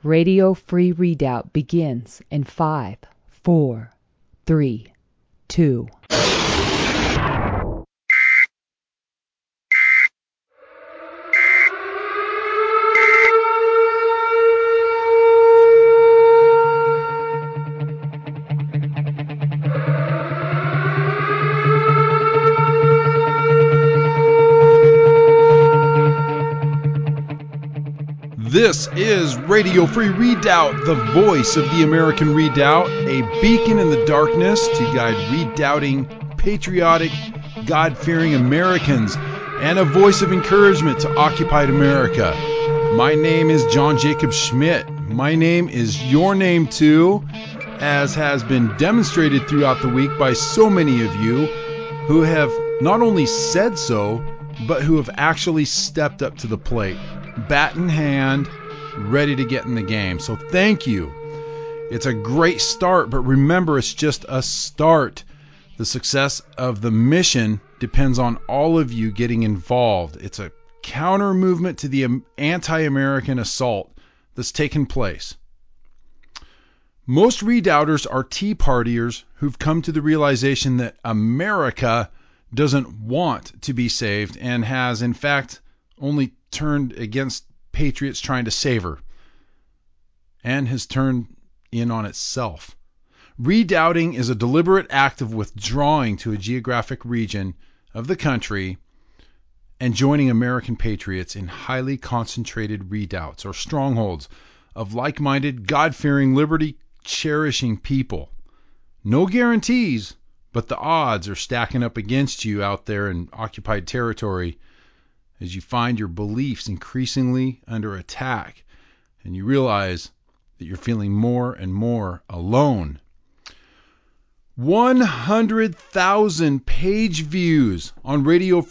Radio Free Redoubt begins in 5, 4, 3, 2. This is Radio Free Redoubt, the voice of the American Redoubt, a beacon in the darkness to guide redoubting, patriotic, God-fearing Americans, and a voice of encouragement to occupied America. My name is John Jacob Schmidt. My name is your name too, as has been demonstrated throughout the week by so many of you who have not only said so, but who have actually stepped up to the plate. Bat in hand, ready to get in the game. So thank you. It's a great start, but remember, it's just a start. The success of the mission depends on all of you getting involved. It's a counter movement to the anti-American assault that's taken place. Most redoubters are Tea Partiers who've come to the realization that America doesn't want to be saved and has, in fact, only turned against patriots trying to save her, and has turned in on itself. Redoubting is a deliberate act of withdrawing to a geographic region of the country and joining American patriots in highly concentrated redoubts or strongholds of like-minded, God-fearing, liberty-cherishing people. No guarantees, but the odds are stacking up against you out there in occupied territory as you find your beliefs increasingly under attack and you realize that you're feeling more and more alone. 100,000 page views on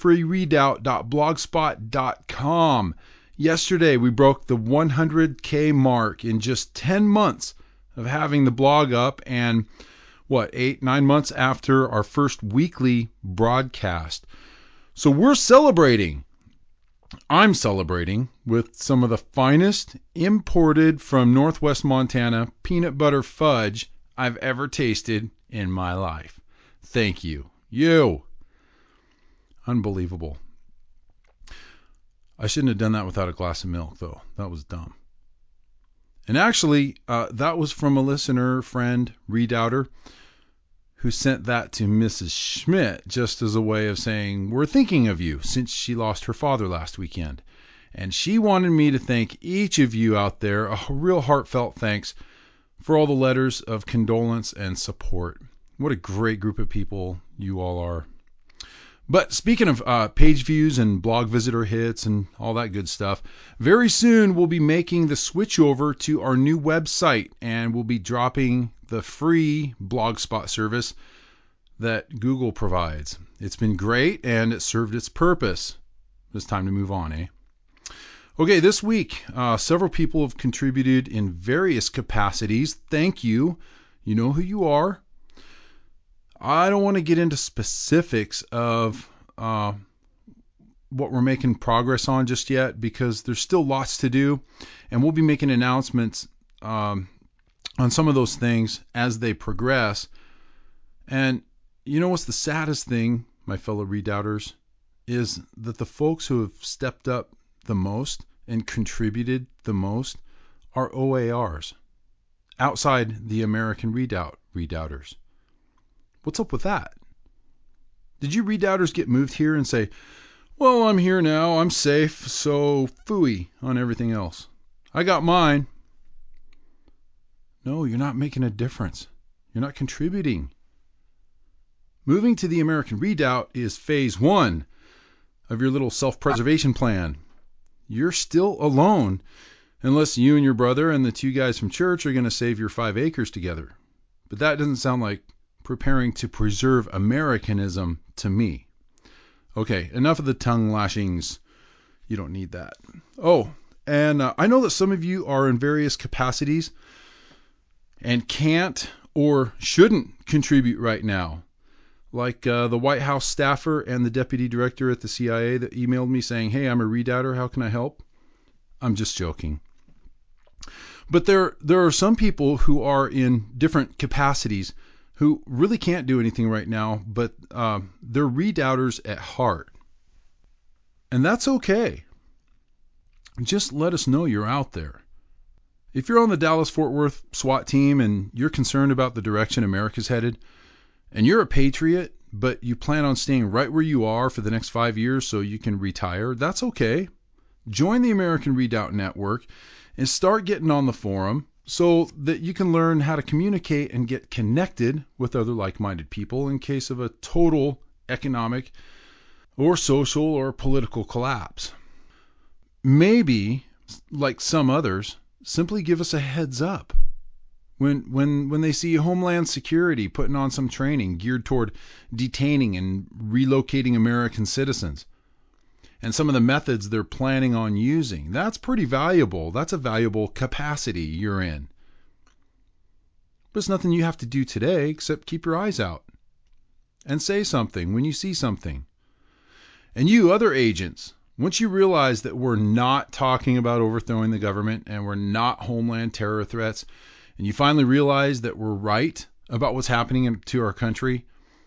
radiofreeredoubt.blogspot.com. Yesterday we broke the 100K mark in just 10 months of having the blog up, and 8-9 months after our first weekly broadcast. So we're celebrating. I'm celebrating with some of the finest imported from Northwest Montana peanut butter fudge I've ever tasted in my life. Thank you. You. Unbelievable. I shouldn't have done that without a glass of milk, though. That was dumb. And actually, that was from a listener, friend, redoubter, who sent that to Mrs. Schmidt just as a way of saying, we're thinking of you, since she lost her father last weekend. And she wanted me to thank each of you out there, a real heartfelt thanks for all the letters of condolence and support. What a great group of people you all are. But speaking of page views and blog visitor hits and all that good stuff, very soon we'll be making the switch over to our new website, and we'll be dropping the free Blogspot service that Google provides. It's been great and it served its purpose. It's time to move on, eh? Okay, this week, several people have contributed in various capacities. Thank you. You know who you are. I don't want to get into specifics of what we're making progress on just yet, because there's still lots to do, and we'll be making announcements on some of those things as they progress. And you know what's the saddest thing, my fellow redoubters, is that the folks who have stepped up the most and contributed the most are OARs, outside the American redoubters. What's up with that? Did you redoubters get moved here and say, well, I'm here now, I'm safe, so phooey on everything else? I got mine. No, you're not making a difference. You're not contributing. Moving to the American Redoubt is phase 1 of your little self-preservation plan. You're still alone unless you and your brother and the 2 guys from church are going to save your 5 acres together. But that doesn't sound like preparing to preserve Americanism to me. Okay, enough of the tongue lashings. You don't need that. Oh, and I know that some of you are in various capacities and can't or shouldn't contribute right now. Like the White House staffer and the deputy director at the CIA that emailed me saying, hey, I'm a redoubter, how can I help? I'm just joking. But there are some people who are in different capacities who really can't do anything right now, but they're redoubters at heart. And that's okay. Just let us know you're out there. If you're on the Dallas-Fort Worth SWAT team and you're concerned about the direction America's headed, and you're a patriot, but you plan on staying right where you are for the next 5 years so you can retire, that's okay. Join the American Redoubt Network and start getting on the forum so that you can learn how to communicate and get connected with other like-minded people in case of a total economic or social or political collapse. Maybe, like some others, simply give us a heads up. When they see Homeland Security putting on some training geared toward detaining and relocating American citizens, and some of the methods they're planning on using, that's pretty valuable. That's a valuable capacity you're in. But it's nothing you have to do today except keep your eyes out and say something when you see something. And you other agents, once you realize that we're not talking about overthrowing the government and we're not homeland terror threats, and you finally realize that we're right about what's happening to our country,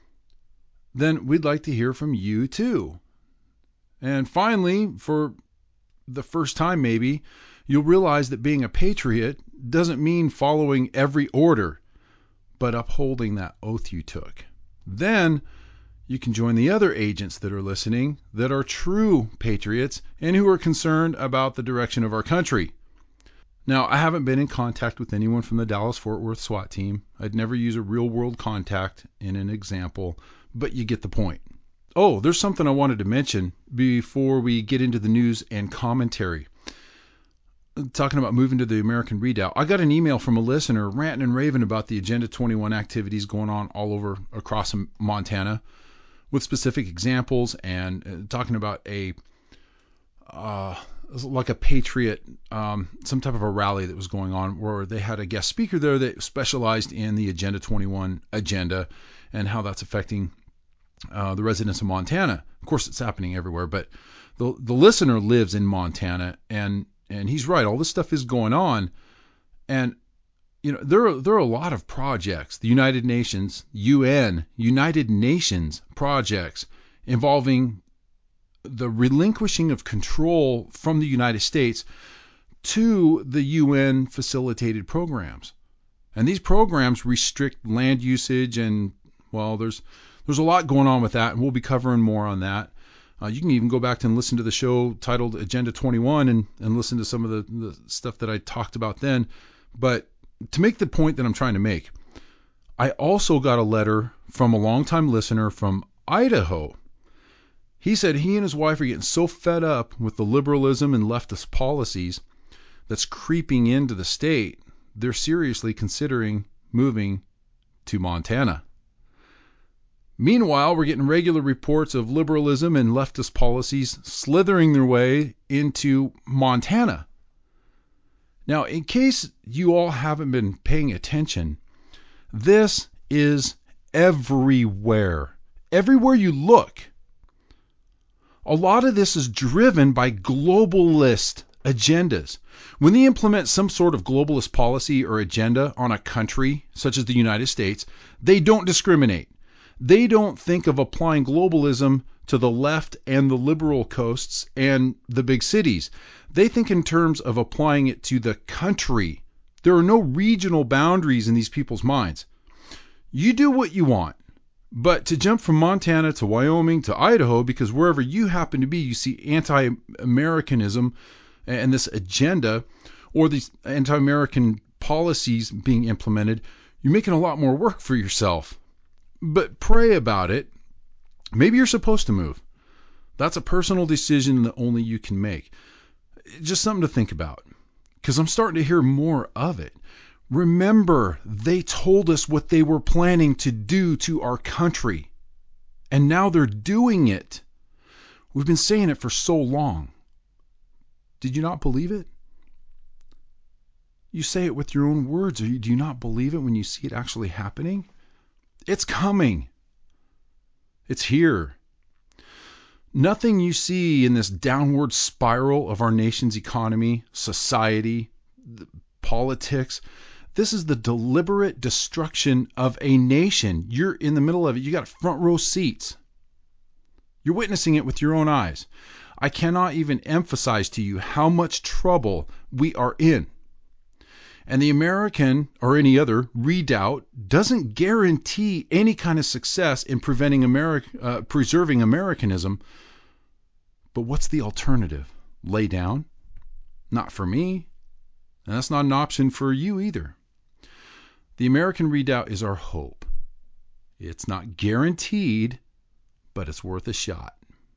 then we'd like to hear from you too. And finally, for the first time maybe, you'll realize that being a patriot doesn't mean following every order, but upholding that oath you took. Then you can join the other agents that are listening that are true patriots and who are concerned about the direction of our country. Now, I haven't been in contact with anyone from the Dallas-Fort Worth SWAT team. I'd never use a real-world contact in an example, but you get the point. Oh, there's something I wanted to mention before we get into the news and commentary. Talking about moving to the American Redoubt, I got an email from a listener ranting and raving about the Agenda 21 activities going on all over across Montana, with specific examples and talking about like a patriot, some type of a rally that was going on where they had a guest speaker there that specialized in the Agenda 21 agenda and how that's affecting the residents of Montana. Of course, it's happening everywhere, but the listener lives in Montana, and he's right. All this stuff is going on, and there are a lot of projects, the United Nations projects involving the relinquishing of control from the United States to the UN facilitated programs. And these programs restrict land usage, and well, there's a lot going on with that, and we'll be covering more on that. You can even go back and listen to the show titled Agenda 21 and listen to some of the stuff that I talked about then. But to make the point that I'm trying to make, I also got a letter from a longtime listener from Idaho. He said he and his wife are getting so fed up with the liberalism and leftist policies that's creeping into the state, they're seriously considering moving to Montana. Meanwhile, we're getting regular reports of liberalism and leftist policies slithering their way into Montana. Now, in case you all haven't been paying attention, this is everywhere. Everywhere you look. A lot of this is driven by globalist agendas. When they implement some sort of globalist policy or agenda on a country, such as the United States, they don't discriminate. They don't think of applying globalism to the left and the liberal coasts and the big cities. They think in terms of applying it to the country. There are no regional boundaries in these people's minds. You do what you want. But to jump from Montana to Wyoming to Idaho, because wherever you happen to be, you see anti-Americanism and this agenda or these anti-American policies being implemented, you're making a lot more work for yourself. But pray about it. Maybe you're supposed to move. That's a personal decision that only you can make. Just something to think about, because I'm starting to hear more of it. Remember, they told us what they were planning to do to our country, and now they're doing it. We've been saying it for so long. Did you not believe it? You say it with your own words. Do you not believe it when you see it actually happening? It's coming. It's here. Nothing you see in this downward spiral of our nation's economy, society, politics. This is the deliberate destruction of a nation. You're in the middle of it. You got front row seats. You're witnessing it with your own eyes. I cannot even emphasize to you how much trouble we are in. And the American or any other redoubt doesn't guarantee any kind of success in preserving Americanism. But what's the alternative? Lay down? Not for me. And that's not an option for you either. The American redoubt is our hope. It's not guaranteed, but it's worth a shot.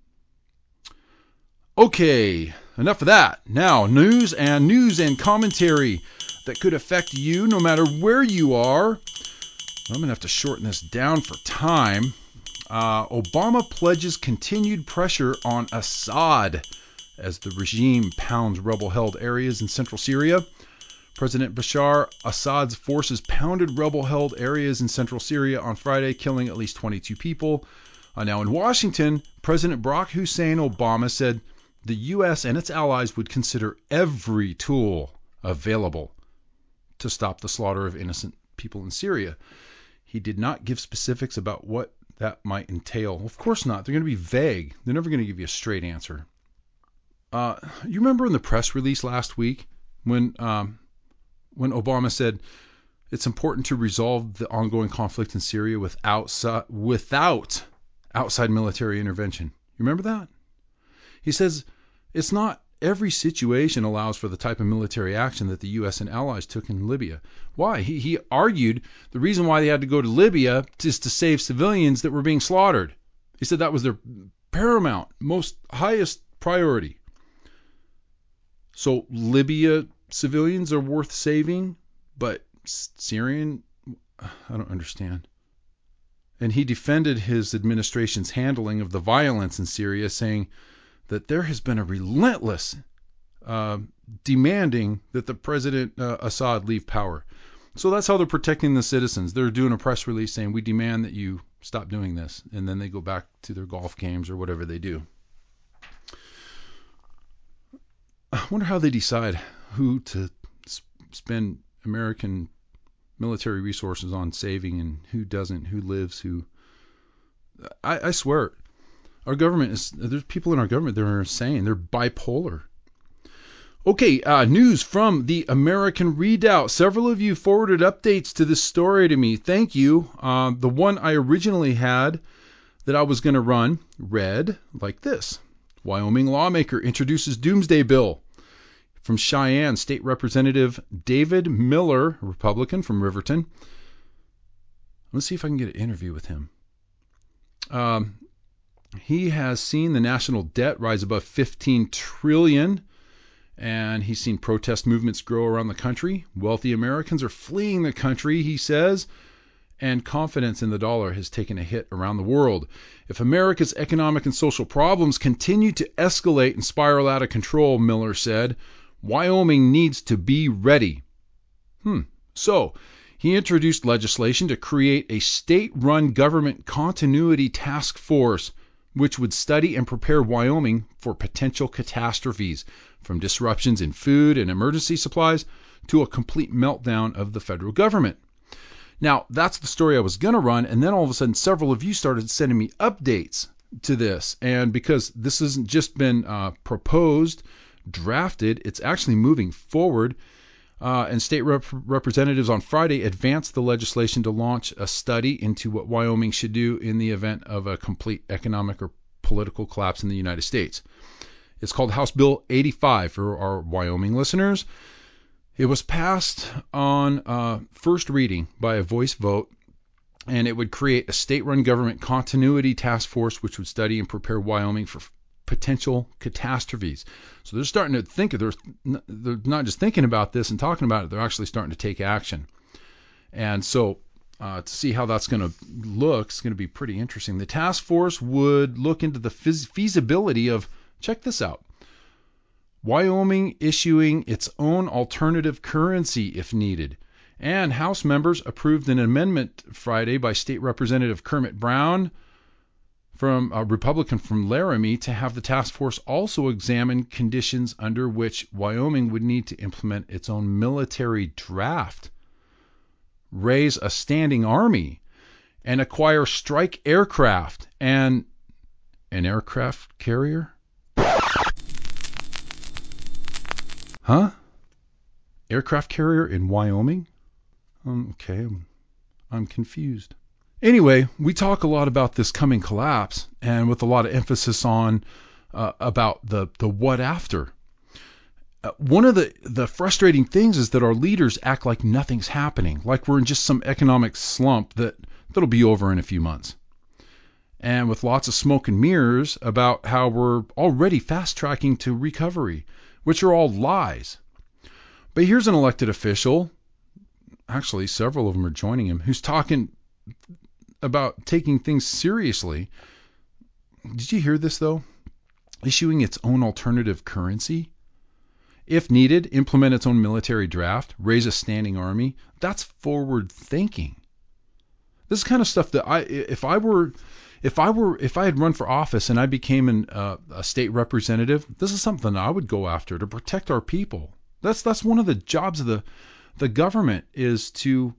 Okay, enough of that. Now, news and commentary that could affect you no matter where you are. I'm going to have to shorten this down for time. Obama pledges continued pressure on Assad as the regime pounds rebel-held areas in central Syria. President Bashar Assad's forces pounded rebel-held areas in central Syria on Friday, killing at least 22 people. Now in Washington, President Barack Hussein Obama said the U.S. and its allies would consider every tool available to stop the slaughter of innocent people in Syria. He did not give specifics about what that might entail. Of course not. They're going to be vague. They're never going to give you a straight answer. You remember in the press release last week when Obama said it's important to resolve the ongoing conflict in Syria without outside military intervention. You remember that? He says it's not every situation allows for the type of military action that the U.S. and allies took in Libya. Why? He argued the reason why they had to go to Libya is to save civilians that were being slaughtered. He said that was their paramount, most highest priority. So Libya civilians are worth saving, but Syrian, I don't understand. And he defended his administration's handling of the violence in Syria, saying that there has been a relentless demanding that the President Assad leave power. So that's how they're protecting the citizens. They're doing a press release saying, we demand that you stop doing this. And then they go back to their golf games or whatever they do. I wonder how they decide who to spend American military resources on saving and who doesn't, who lives, who... I swear, our government there's people in our government that are insane. They're bipolar. Okay, news from the American Redoubt. Several of you forwarded updates to this story to me. Thank you. The one I originally had that I was going to run read like this. Wyoming lawmaker introduces doomsday bill. From Cheyenne, State Representative David Miller, Republican from Riverton. Let's see if I can get an interview with him. He has seen the national debt rise above $15 trillion, and he's seen protest movements grow around the country. Wealthy Americans are fleeing the country, he says, and confidence in the dollar has taken a hit around the world. If America's economic and social problems continue to escalate and spiral out of control, Miller said, Wyoming needs to be ready. So, he introduced legislation to create a state-run government continuity task force, which would study and prepare Wyoming for potential catastrophes, from disruptions in food and emergency supplies to a complete meltdown of the federal government. Now, that's the story I was going to run, and then all of a sudden several of you started sending me updates to this. And because this hasn't just been proposed, drafted, it's actually moving forward. And state representatives on Friday advanced the legislation to launch a study into what Wyoming should do in the event of a complete economic or political collapse in the United States. It's called House Bill 85 for our Wyoming listeners. It was passed on first reading by a voice vote, and it would create a state-run government continuity task force which would study and prepare Wyoming for potential catastrophes. So they're starting to think of, they're not just thinking about this and talking about it, they're actually starting to take action. And so to see how that's going to look, it's going to be pretty interesting. The task force would look into the feasibility of, check this out, Wyoming issuing its own alternative currency if needed. And House members approved an amendment Friday by State Representative Kermit Brown from a Republican from Laramie to have the task force also examine conditions under which Wyoming would need to implement its own military draft, raise a standing army, and acquire strike aircraft and an aircraft carrier? Huh? Aircraft carrier in Wyoming? Okay, I'm confused. Anyway, we talk a lot about this coming collapse, and with a lot of emphasis on about the what after. One of the frustrating things is that our leaders act like nothing's happening, like we're in just some economic slump that'll be over in a few months. And with lots of smoke and mirrors about how we're already fast-tracking to recovery, which are all lies. But here's an elected official, actually several of them are joining him, who's talking about taking things seriously. Did you hear this, though? Issuing its own alternative currency. If needed, implement its own military draft, raise a standing army. That's forward thinking. This is kind of stuff that if I had run for office and I became a state representative, this is something I would go after to protect our people. That's one of the jobs of the government is to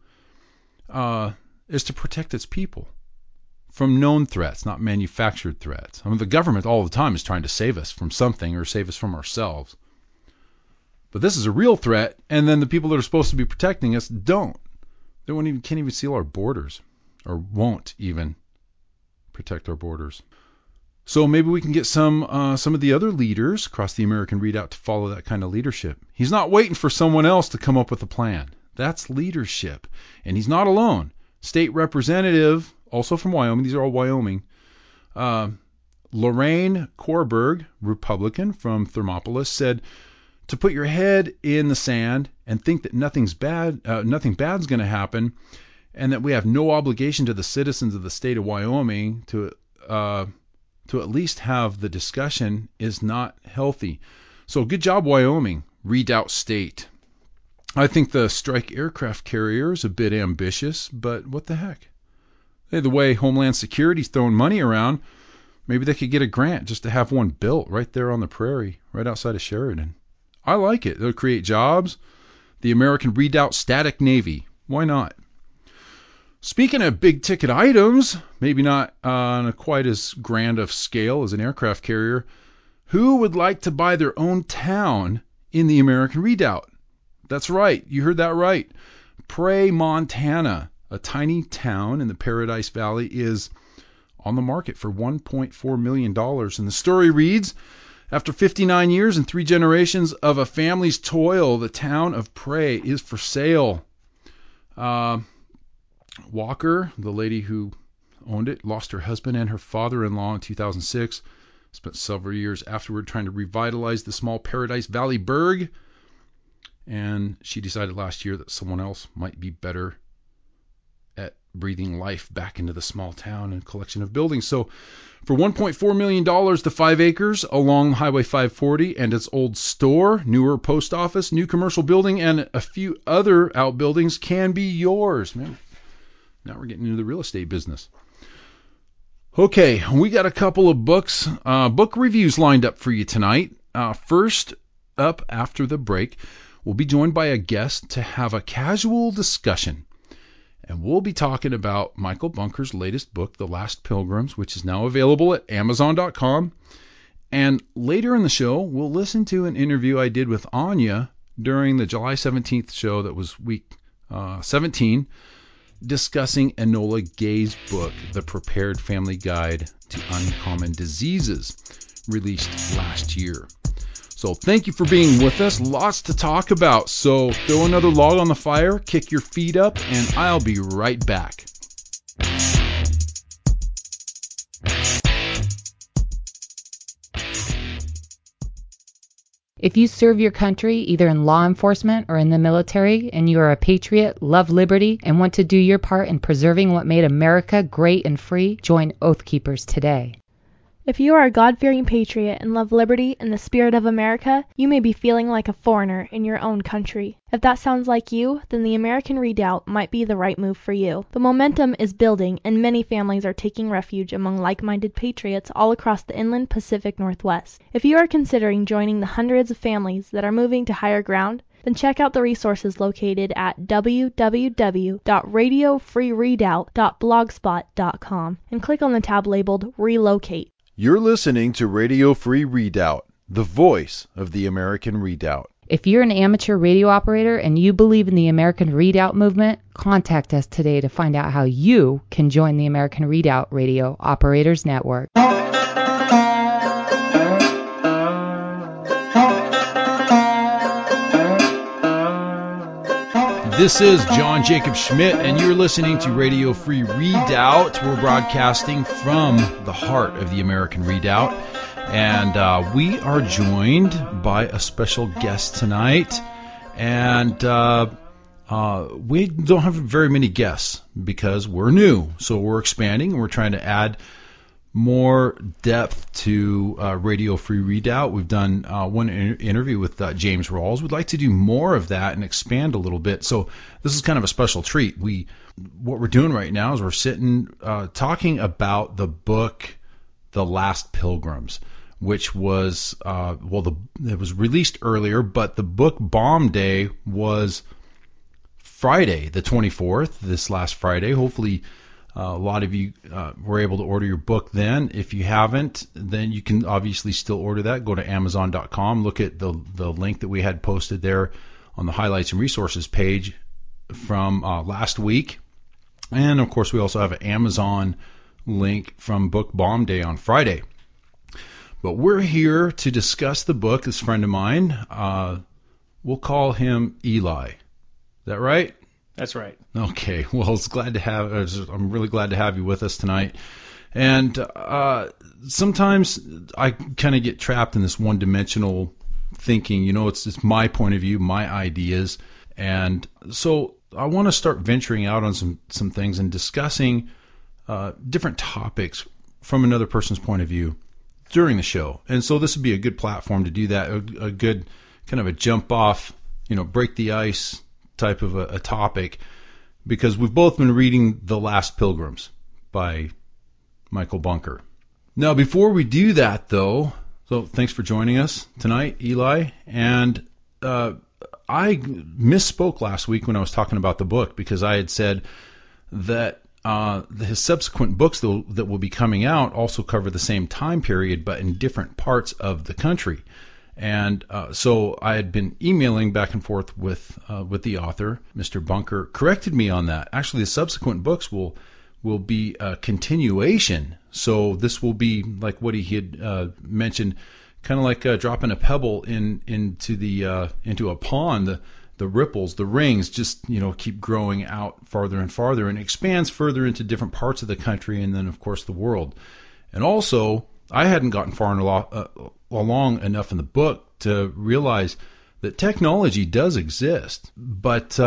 protect its people from known threats, not manufactured threats. I mean, the government all the time is trying to save us from something or save us from ourselves. But this is a real threat, and then the people that are supposed to be protecting us don't. They can't even seal our borders, or won't even protect our borders. So maybe we can get some of the other leaders across the American Readout to follow that kind of leadership. He's not waiting for someone else to come up with a plan. That's leadership. And he's not alone. State Representative, also from Wyoming, these are all Wyoming, Lorraine Korberg, Republican from Thermopolis, said to put your head in the sand and think that nothing bad's going to happen, and that we have no obligation to the citizens of the state of Wyoming to at least have the discussion is not healthy. So good job, Wyoming. Redoubt State. I think the strike aircraft carrier is a bit ambitious, but what the heck? Hey, the way Homeland Security's throwing money around, maybe they could get a grant just to have one built right there on the prairie, right outside of Sheridan. I like it. It'll create jobs. The American Redoubt Static Navy. Why not? Speaking of big ticket items, maybe not on a quite as grand of scale as an aircraft carrier, who would like to buy their own town in the American Redoubt? That's right. You heard that right. Pray, Montana, a tiny town in the Paradise Valley, is on the market for $1.4 million. And the story reads, after 59 years and 3 generations of a family's toil, the town of Pray is for sale. Walker, the lady who owned it, lost her husband and her father-in-law in 2006. Spent several years afterward trying to revitalize the small Paradise Valley burg. And she decided last year that someone else might be better at breathing life back into the small town and collection of buildings. So for $1.4 million, the 5 acres along Highway 540 and its old store, newer post office, new commercial building, and a few other outbuildings can be yours. Man, now we're getting into the real estate business. Okay, we got a couple of book reviews lined up for you tonight. First up after the break, we'll be joined by a guest to have a casual discussion. And we'll be talking about Michael Bunker's latest book, The Last Pilgrims, which is now available at Amazon.com. And later in the show, we'll listen to an interview I did with Anya during the July 17th show that was week 17, discussing Enola Gay's book, The Prepared Family Guide to Uncommon Diseases, released last year. So thank you for being with us. Lots to talk about. So throw another log on the fire, kick your feet up, and I'll be right back. If you serve your country either in law enforcement or in the military, and you are a patriot, love liberty, and want to do your part in preserving what made America great and free, join Oath Keepers today. If you are a God-fearing patriot and love liberty and the spirit of America, you may be feeling like a foreigner in your own country. If that sounds like you, then the American Redoubt might be the right move for you. The momentum is building, and many families are taking refuge among like-minded patriots all across the inland Pacific Northwest. If you are considering joining the hundreds of families that are moving to higher ground, then check out the resources located at www.radiofreeredoubt.blogspot.com and click on the tab labeled Relocate. You're listening to Radio Free Redoubt, the voice of the American Redoubt. If you're an amateur radio operator and you believe in the American Redoubt movement, contact us today to find out how you can join the American Redoubt Radio Operators Network. This is John Jacob Schmidt, and you're listening to Radio Free Redoubt. We're broadcasting from the heart of the American Redoubt, and we are joined by a special guest tonight. And we don't have very many guests because we're new, so we're expanding, and we're trying to add more depth to Radio Free Redoubt. We've done one interview with James Rawls. We'd like to do more of that and expand a little bit. So this is kind of a special treat. What we're doing right now is we're sitting talking about the book The Last Pilgrims, which was it was released earlier, but the book bomb day was Friday, the 24th, this last Friday. Hopefully a lot of you were able to order your book then. If you haven't, then you can obviously still order that. Go to Amazon.com. Look at the link that we had posted there on the highlights and resources page from last week. And, of course, we also have an Amazon link from Book Bomb Day on Friday. But we're here to discuss the book. This friend of mine, we'll call him Eli. Is that right? That's right. Okay. Well, I'm really glad to have you with us tonight. And sometimes I kind of get trapped in this one-dimensional thinking. You know, it's my point of view, my ideas. And so I want to start venturing out on some things and discussing different topics from another person's point of view during the show. And so this would be a good platform to do that, a good kind of a jump off, break the ice type of a topic, because we've both been reading The Last Pilgrims by Michael Bunker. Now, before we do that, though, so thanks for joining us tonight, Eli. And I misspoke last week when I was talking about the book, because I had said that his subsequent books that will be coming out also cover the same time period, but in different parts of the country. And so I had been emailing back and forth with the author. Mr. Bunker corrected me on that. Actually, the subsequent books will be a continuation. So this will be like what he had mentioned, kind of like dropping a pebble into a pond. The ripples, the rings, just keep growing out farther and farther, and expands further into different parts of the country, and then of course the world. And also, I hadn't gotten far along enough in the book to realize that technology does exist, but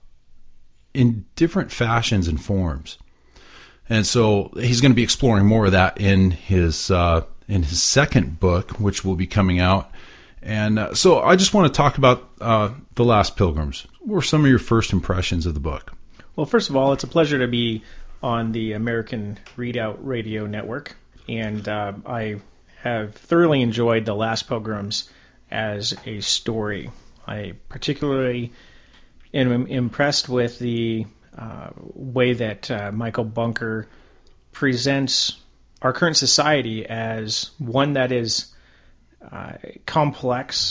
in different fashions and forms. And so he's going to be exploring more of that in his second book, which will be coming out. And so I just want to talk about The Last Pilgrims. What were some of your first impressions of the book? Well, first of all, it's a pleasure to be on the American Redoubt Radio Network. And I have thoroughly enjoyed The Last Pilgrims as a story. I particularly am impressed with the way that Michael Bunker presents our current society as one that is complex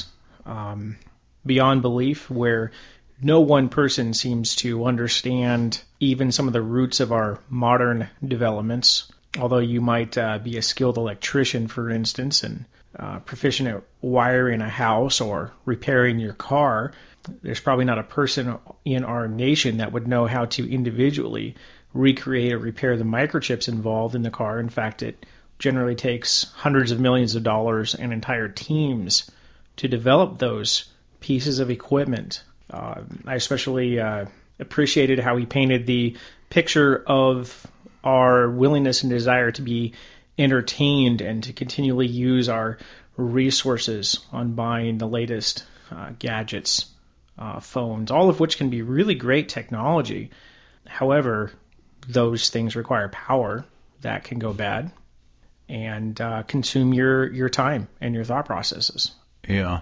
beyond belief, where no one person seems to understand even some of the roots of our modern developments. Although you might be a skilled electrician, for instance, and proficient at wiring a house or repairing your car, there's probably not a person in our nation that would know how to individually recreate or repair the microchips involved in the car. In fact, it generally takes hundreds of millions of dollars and entire teams to develop those pieces of equipment. I especially appreciated how he painted the picture of our willingness and desire to be entertained and to continually use our resources on buying the latest gadgets, phones, all of which can be really great technology. However, those things require power that can go bad and consume your time and your thought processes. Yeah.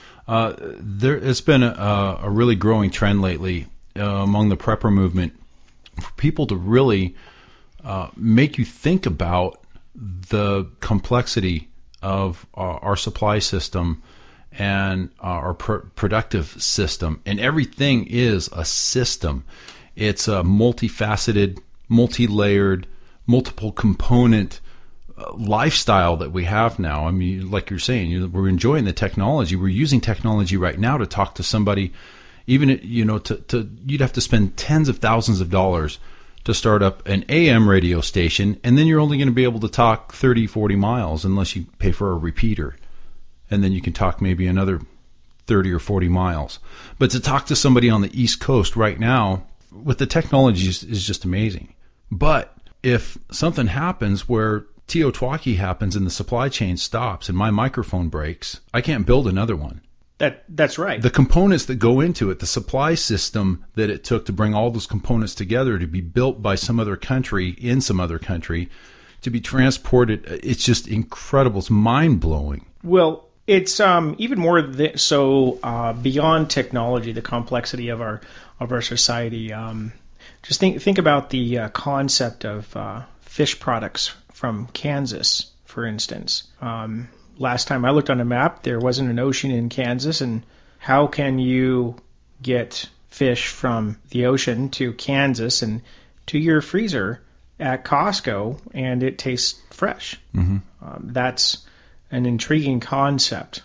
It's been a really growing trend lately among the prepper movement for people to really make you think about the complexity of our supply system and our productive system. And everything is a system. It's a multifaceted, multi-layered, multiple component lifestyle that we have now. I mean, like you're saying, we're enjoying the technology. We're using technology right now to talk to somebody. Even, you'd have to spend tens of thousands of dollars to start up an AM radio station, and then you're only going to be able to talk 30, 40 miles unless you pay for a repeater. And then you can talk maybe another 30 or 40 miles. But to talk to somebody on the East Coast right now with the technology is just amazing. But if something happens where Teotwaki happens and the supply chain stops and my microphone breaks, I can't build another one. That's right. The components that go into it, the supply system that it took to bring all those components together to be built by some other country in some other country to be transported, it's just incredible. It's mind-blowing. Well, it's even more so beyond technology, the complexity of our society. Just think about the concept of fish products from Kansas, for instance. Last time I looked on a map, there wasn't an ocean in Kansas, and how can you get fish from the ocean to Kansas and to your freezer at Costco and it tastes fresh? Mm-hmm. That's an intriguing concept.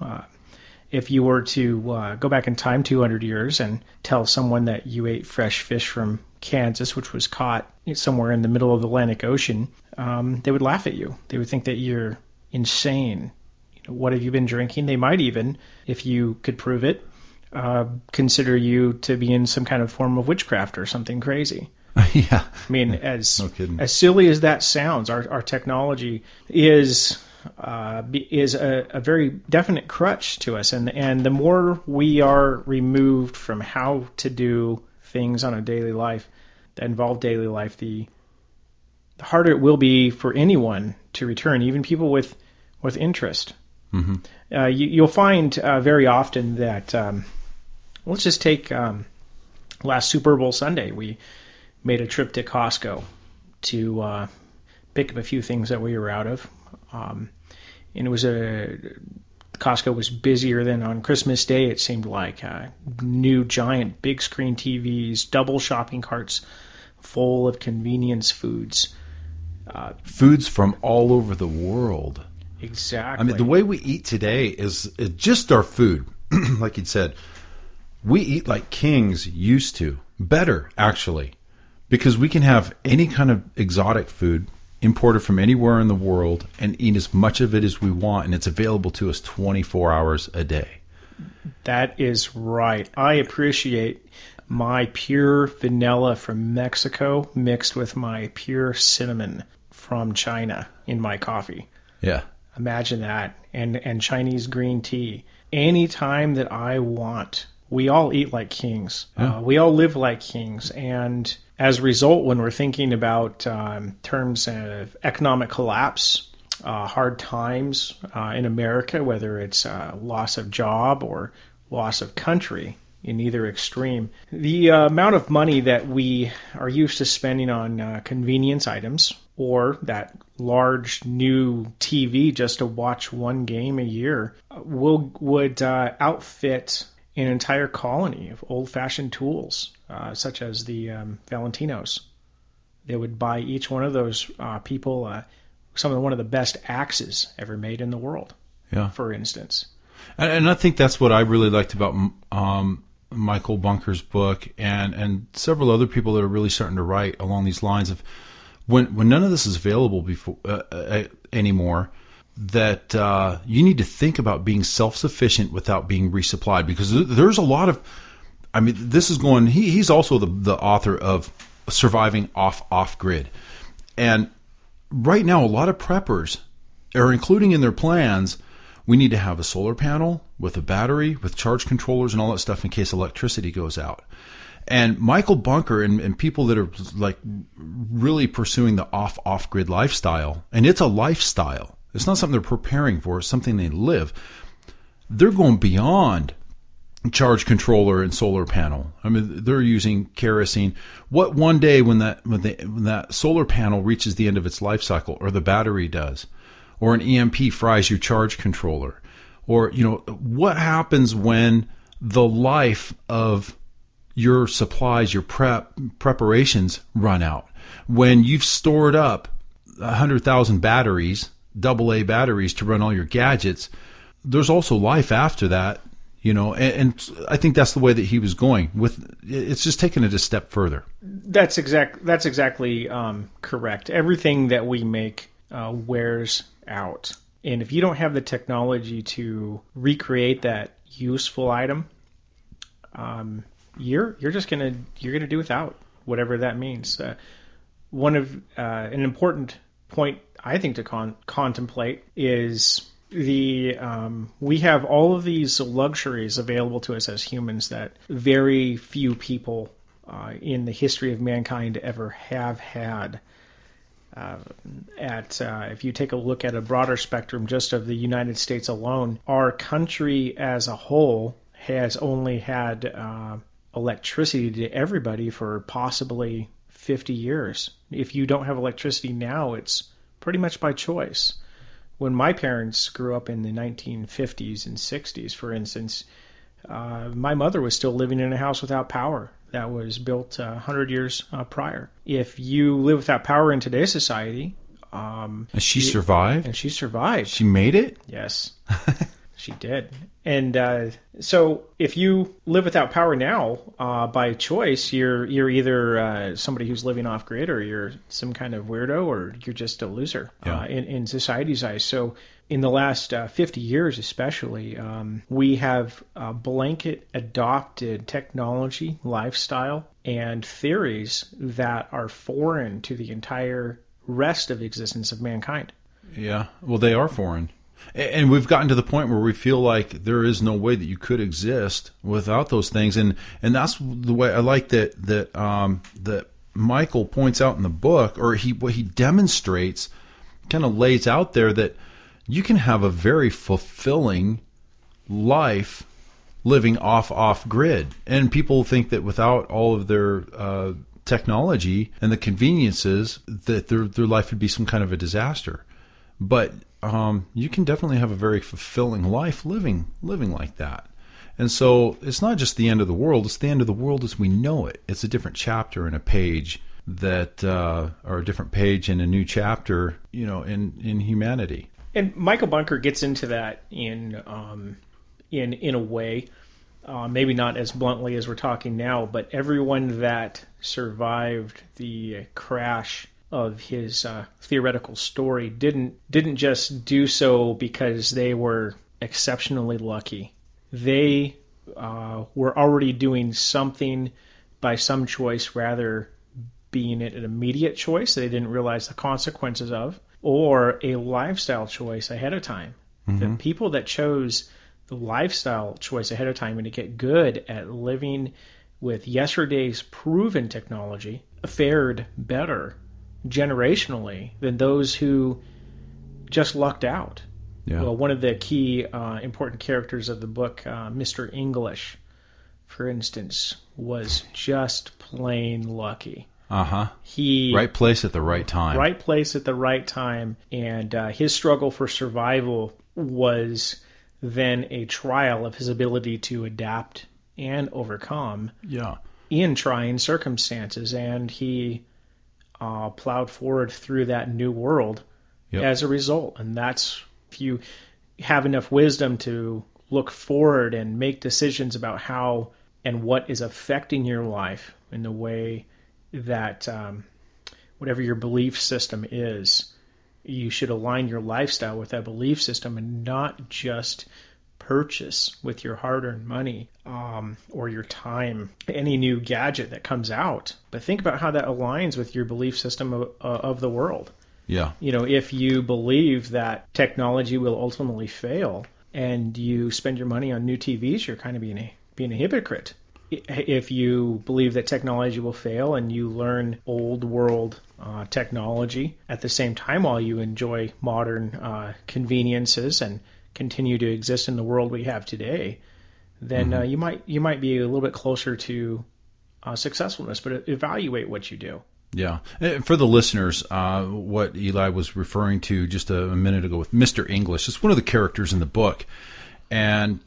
If you were to go back in time 200 years and tell someone that you ate fresh fish from Kansas, which was caught somewhere in the middle of the Atlantic Ocean, they would laugh at you. They would think that you're insane. What have you been drinking? They might even, if you could prove it, consider you to be in some kind of form of witchcraft or something crazy. Yeah. I mean, as silly as that sounds, our technology is a very definite crutch to us, and the more we are removed from how to do things on a daily life that involve daily life, the harder it will be for anyone to return, even people with interest. Mm-hmm. You'll find very often that, let's just take last Super Bowl Sunday, we made a trip to Costco to pick up a few things that we were out of. And it was Costco was busier than on Christmas Day, it seemed like. New giant big screen TVs, double shopping carts full of convenience foods. Foods from all over the world. Exactly. I mean, the way we eat today is just our food. Like you said, we eat like kings used to. Better, actually. Because we can have any kind of exotic food imported from anywhere in the world and eat as much of it as we want, and it's available to us 24 hours a day. That is right. I appreciate my pure vanilla from Mexico mixed with my pure cinnamon from China in my coffee. Yeah. Imagine that. And Chinese green tea. Anytime that I want. We all eat like kings. Yeah. We all live like kings. And as a result, when we're thinking about terms of economic collapse, hard times in America, whether it's loss of job or loss of country in either extreme, the amount of money that we are used to spending on convenience items or that large new TV just to watch one game a year would outfit an entire colony of old-fashioned tools, such as the Valentinos. They would buy each one of those people one of the best axes ever made in the world, for instance. And I think that's what I really liked about Michael Bunker's book and several other people that are really starting to write along these lines of when none of this is available anymore, that you need to think about being self-sufficient without being resupplied, because there's a lot of, I mean, this is going, he's also the author of Surviving Off-Grid. And right now, a lot of preppers are including in their plans, we need to have a solar panel with a battery, with charge controllers and all that stuff in case electricity goes out. And Michael Bunker and people that are like really pursuing the off-grid lifestyle, and it's a lifestyle. It's not something they're preparing for. It's something they live. They're going beyond charge controller and solar panel. I mean, they're using kerosene. What one day when that solar panel reaches the end of its life cycle, or the battery does, or an EMP fries your charge controller, or what happens when the life of your supplies, your preparations run out, when you've stored up 100,000 batteries, AA batteries to run all your gadgets. There's also life after that, and I think that's the way that he was going with. It's just taking it a step further. That's exactly correct. Everything that we make wears out, and if you don't have the technology to recreate that useful item, you're gonna do without, whatever that means. One of an important point I think to contemplate is we have all of these luxuries available to us as humans that very few people in the history of mankind ever have had. If you take a look at a broader spectrum just of the United States alone, our country as a whole has only had electricity to everybody for possibly 50 years. If you don't have electricity now, it's pretty much by choice. When my parents grew up in the 1950s and 60s, for instance, my mother was still living in a house without power that was built 100 years prior. If you live without power in today's society... and she survived? And she survived. She made it? Yes. She did. And so if you live without power now, by choice, you're either somebody who's living off grid, or you're some kind of weirdo, or you're just a loser in society's eyes. So in the last 50 years especially, we have blanket adopted technology, lifestyle, and theories that are foreign to the entire rest of the existence of mankind. Yeah, well, they are foreign. And we've gotten to the point where we feel like there is no way that you could exist without those things, and that's the way I like that Michael points out in the book, or what he demonstrates, kind of lays out there, that you can have a very fulfilling life living off grid, and people think that without all of their technology and the conveniences, that their life would be some kind of a disaster. But you can definitely have a very fulfilling life living like that. And so it's not just the end of the world, it's the end of the world as we know it. It's a different chapter in a page or a different page in a new chapter, in humanity. And Michael Bunker gets into that in a way, maybe not as bluntly as we're talking now, but everyone that survived the crash of his theoretical story didn't just do so because they were exceptionally lucky. They were already doing something by some choice, rather being it an immediate choice they didn't realize the consequences of, or a lifestyle choice ahead of time. Mm-hmm. The people that chose the lifestyle choice ahead of time and to get good at living with yesterday's proven technology fared better generationally than those who just lucked out. Yeah. Well, one of the key important characters of the book, Mr. English, for instance, was just plain lucky. Uh-huh. He right place at the right time. Right place at the right time, and his struggle for survival was then a trial of his ability to adapt and overcome in trying circumstances, and he plowed forward through that new world as a result. And that's, if you have enough wisdom to look forward and make decisions about how and what is affecting your life in the way that whatever your belief system is, you should align your lifestyle with that belief system and not just purchase with your hard-earned money or your time any new gadget that comes out, but think about how that aligns with your belief system of the world. Yeah. If you believe that technology will ultimately fail and you spend your money on new TVs, you're kind of being a hypocrite. If you believe that technology will fail and you learn old world technology at the same time while you enjoy modern conveniences and continue to exist in the world we have today, then you might be a little bit closer to successfulness. But evaluate what you do. Yeah. For the listeners, what Eli was referring to just a minute ago with Mr. English, it's one of the characters in the book. And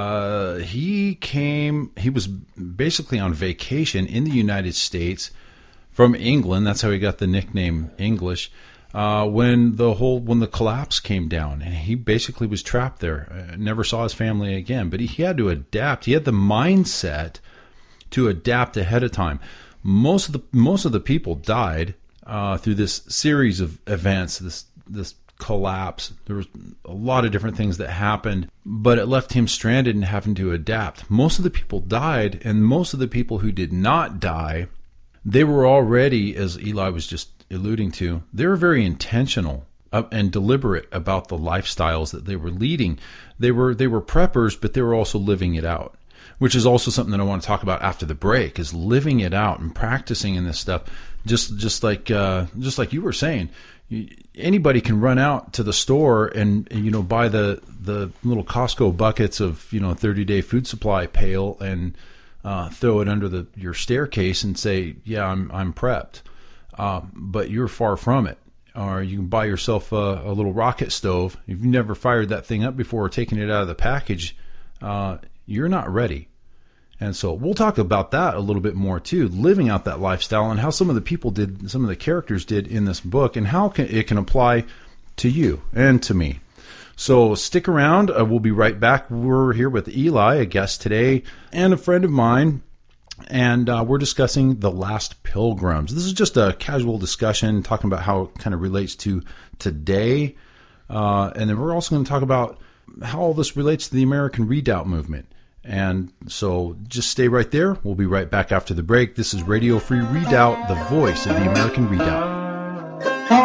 he was basically on vacation in the United States from England. That's how he got the nickname English. When the collapse came down, and he basically was trapped there, never saw his family again. But he had to adapt. He had the mindset to adapt ahead of time. Most of the people died through this series of events, this collapse. There was a lot of different things that happened, but it left him stranded and having to adapt. Most of the people died, and most of the people who did not die, they were already, as Eli was just alluding to, they were very intentional and deliberate about the lifestyles that they were leading. They were preppers, but they were also living it out, which is also something that I want to talk about after the break, is living it out and practicing in this stuff. Just like you were saying, anybody can run out to the store and buy the little Costco buckets of 30-day food supply pail and throw it under your staircase and say, yeah, I'm prepped. But you're far from it. Or you can buy yourself a little rocket stove. If you've never fired that thing up before or taken it out of the package, you're not ready. And so we'll talk about that a little bit more too, living out that lifestyle and how some of the characters did in this book, and how it can apply to you and to me. So stick around. We'll be right back. We're here with Eli, a guest today, and a friend of mine, and we're discussing The Last Pilgrims. This is just a casual discussion, talking about how it kind of relates to today, and then we're also going to talk about how all this relates to the American Redoubt movement. And so just stay right there. We'll be right back after the break. This is Radio Free Redoubt, the voice of the American Redoubt.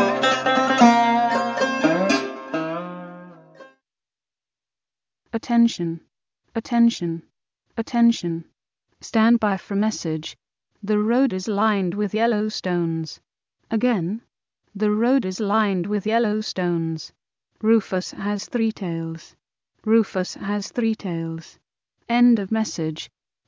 Attention, attention, attention. Stand by for message. The road is lined with yellow stones. Again, the road is lined with yellow stones. Rufus has 3 tails. Rufus has 3 tails. End of message.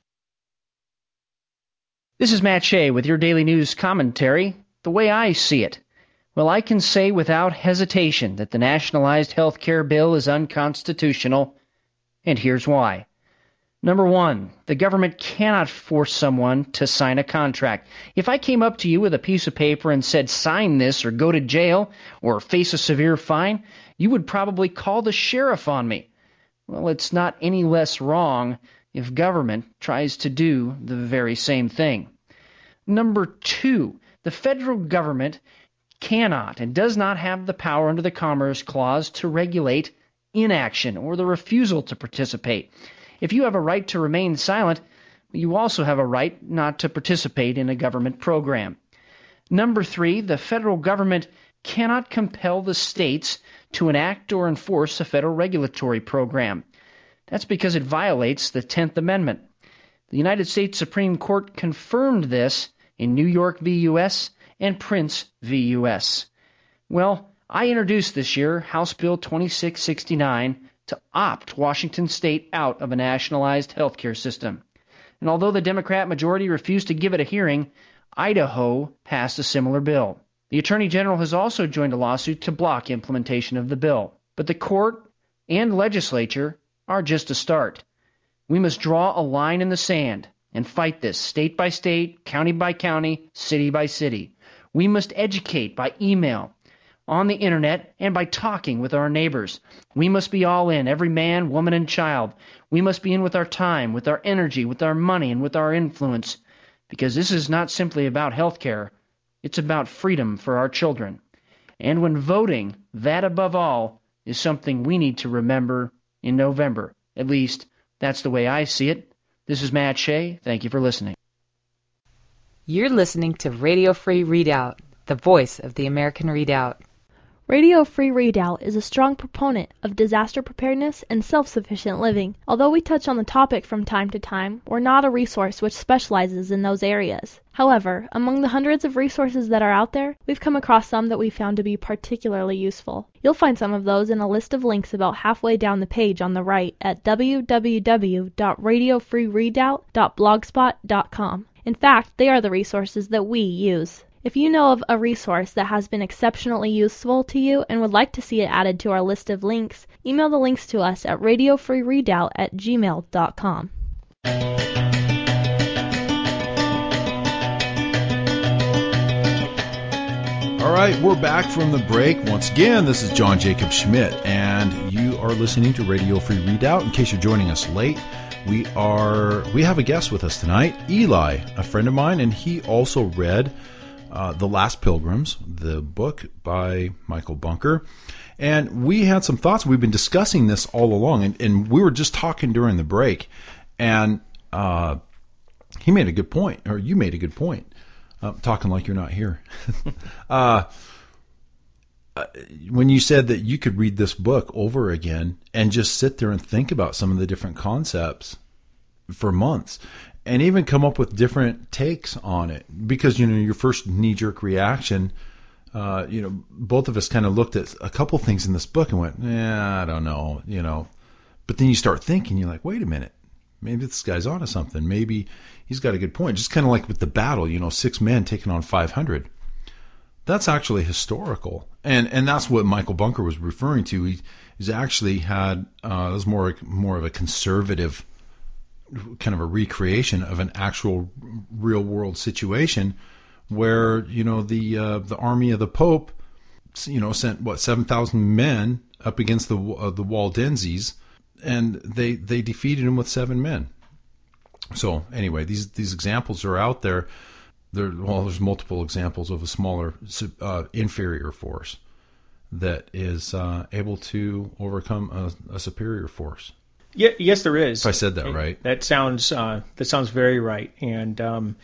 This is Matt Shea with your daily news commentary, the way I see it. Well, I can say without hesitation that the nationalized health care bill is unconstitutional, and here's why. Number 1, the government cannot force someone to sign a contract. If I came up to you with a piece of paper and said, sign this or go to jail or face a severe fine, you would probably call the sheriff on me. Well, it's not any less wrong if government tries to do the very same thing. Number 2, the federal government cannot and does not have the power under the Commerce Clause to regulate inaction or the refusal to participate. If you have a right to remain silent, you also have a right not to participate in a government program. Number 3, the federal government cannot compel the states to enact or enforce a federal regulatory program. That's because it violates the 10th Amendment. The United States Supreme Court confirmed this in New York v. U.S. and Prince v. U.S. Well, I introduced this year House Bill 2669 to opt Washington State out of a nationalized healthcare system. And although the Democrat majority refused to give it a hearing, Idaho passed a similar bill. The Attorney General has also joined a lawsuit to block implementation of the bill. But the court and legislature are just a start. We must draw a line in the sand and fight this state by state, county by county, city by city. We must educate by email, on the internet, and by talking with our neighbors. We must be all in, every man, woman, and child. We must be in with our time, with our energy, with our money, and with our influence, because this is not simply about health care. It's about freedom for our children. And when voting, that above all, is something we need to remember in November. At least, that's the way I see it. This is Matt Shea. Thank you for listening. You're listening to Radio Free Redoubt, the voice of the American Redoubt. Radio Free Redoubt is a strong proponent of disaster preparedness and self-sufficient living. Although we touch on the topic from time to time, we're not a resource which specializes in those areas. However, among the hundreds of resources that are out there, we've come across some that we found to be particularly useful. You'll find some of those in a list of links about halfway down the page on the right at www.radiofreereadout.blogspot.com. In fact, they are the resources that we use. If you know of a resource that has been exceptionally useful to you and would like to see it added to our list of links, email the links to us at radiofreereadout@gmail.com. All right, we're back from the break. Once again, this is John Jacob Schmidt, and you are listening to Radio Free Redoubt. In case you're joining us late, we have a guest with us tonight, Eli, a friend of mine, and he also read The Last Pilgrims, the book by Michael Bunker. And we had some thoughts. We've been discussing this all along, and we were just talking during the break, and he made a good point, or you made a good point. Talking like you're not here. When you said that you could read this book over again and just sit there and think about some of the different concepts for months and even come up with different takes on it, because, your first knee-jerk reaction, both of us kind of looked at a couple things in this book and went, I don't know, but then you start thinking, you're like, wait a minute. Maybe this guy's onto something. Maybe he's got a good point. Just kind of like with the battle, 6 men taking on 500. That's actually historical. And that's what Michael Bunker was referring to. He's actually had, it was more of a conservative kind of a recreation of an actual real world situation where, the army of the Pope, sent 7,000 men up against the Waldenses, and they defeated him with 7 men. So anyway, these examples are out there. There's multiple examples of a smaller, inferior force that is able to overcome a superior force. Yeah, yes, there is. If I said that right. That sounds very right. And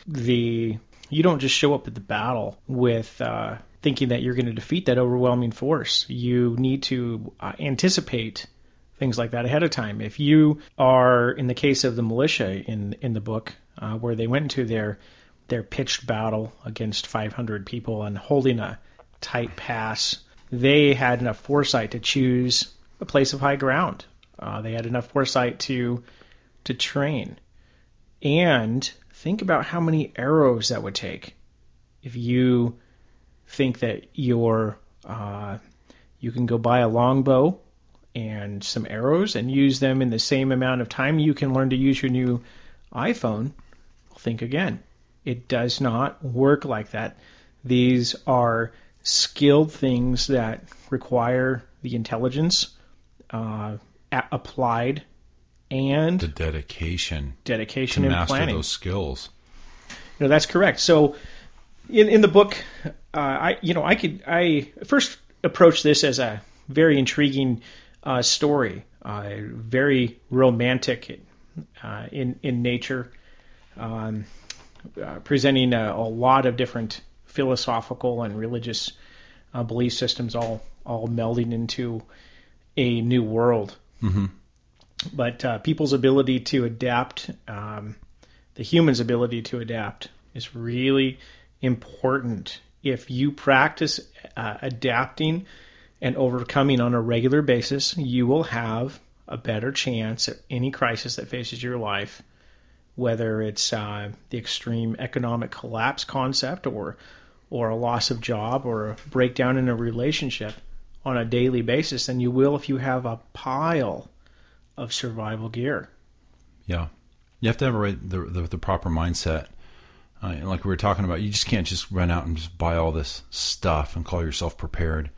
you don't just show up at the battle with thinking that you're going to defeat that overwhelming force. You need to anticipate things like that ahead of time. If you are, in the case of the militia in the book, where they went into their pitched battle against 500 people and holding a tight pass, they had enough foresight to choose a place of high ground. They had enough foresight to train. And think about how many arrows that would take. If you think that you can go buy a longbow and some arrows and use them in the same amount of time you can learn to use your new iPhone, think again. It does not work like that. These are skilled things that require the intelligence applied and the dedication to and master planning those skills. That's correct. So in the book, I first approached this as a very intriguing story, very romantic in nature, presenting a lot of different philosophical and religious belief systems all melding into a new world. Mm-hmm. But people's ability to adapt, the human's ability to adapt, is really important. If you practice adapting and overcoming on a regular basis, you will have a better chance at any crisis that faces your life, whether it's the extreme economic collapse concept or a loss of job or a breakdown in a relationship on a daily basis, than you will if you have a pile of survival gear. Yeah. You have to have the proper mindset. Like we were talking about, you just can't just run out and just buy all this stuff and call yourself prepared.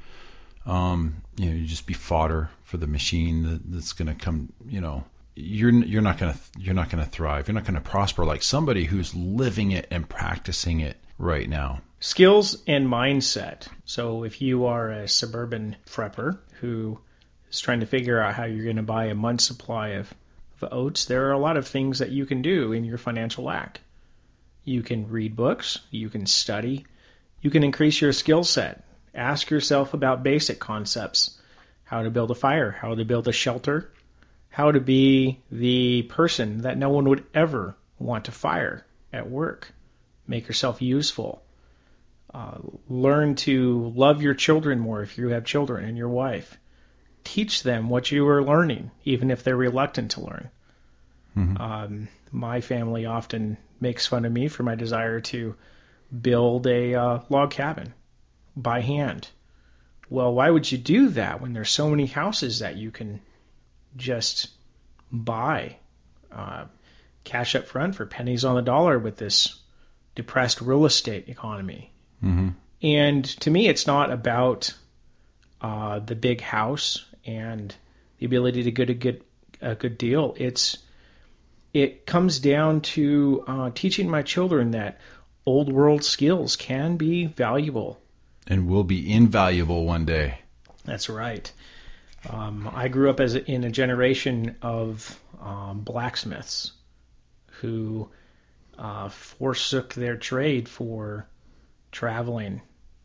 You just be fodder for the machine that's going to come. You're not going to thrive. You're not going to prosper like somebody who's living it and practicing it right now. Skills and mindset. So if you are a suburban prepper who is trying to figure out how you're going to buy a month's supply of oats, there are a lot of things that you can do in your financial lack. You can read books, you can study, you can increase your skill set. Ask yourself about basic concepts: how to build a fire, how to build a shelter, how to be the person that no one would ever want to fire at work. Make yourself useful. Learn to love your children more if you have children, and your wife. Teach them what you are learning, even if they're reluctant to learn. Mm-hmm. My family often makes fun of me for my desire to build a log cabin by hand. Well, why would you do that when there's so many houses that you can just buy cash up front for pennies on the dollar with this depressed real estate economy? Mm-hmm. And to me, it's not about the big house and the ability to get a good deal. It comes down to teaching my children that old world skills can be valuable. And will be invaluable one day. That's right. I grew up in a generation of blacksmiths who forsook their trade for traveling,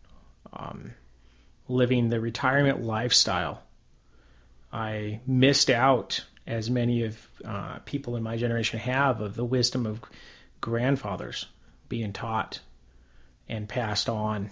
living the retirement lifestyle. I missed out, as many of people in my generation have, of the wisdom of grandfathers being taught and passed on.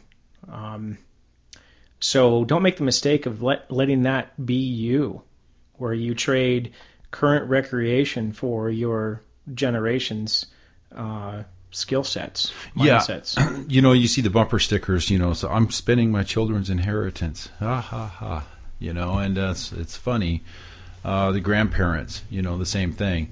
So don't make the mistake of letting that be you, where you trade current recreation for your generation's skill sets, mindsets. Yeah. You see the bumper stickers, so I'm spending my children's inheritance. Ha, ha, ha. And it's funny. The grandparents, the same thing.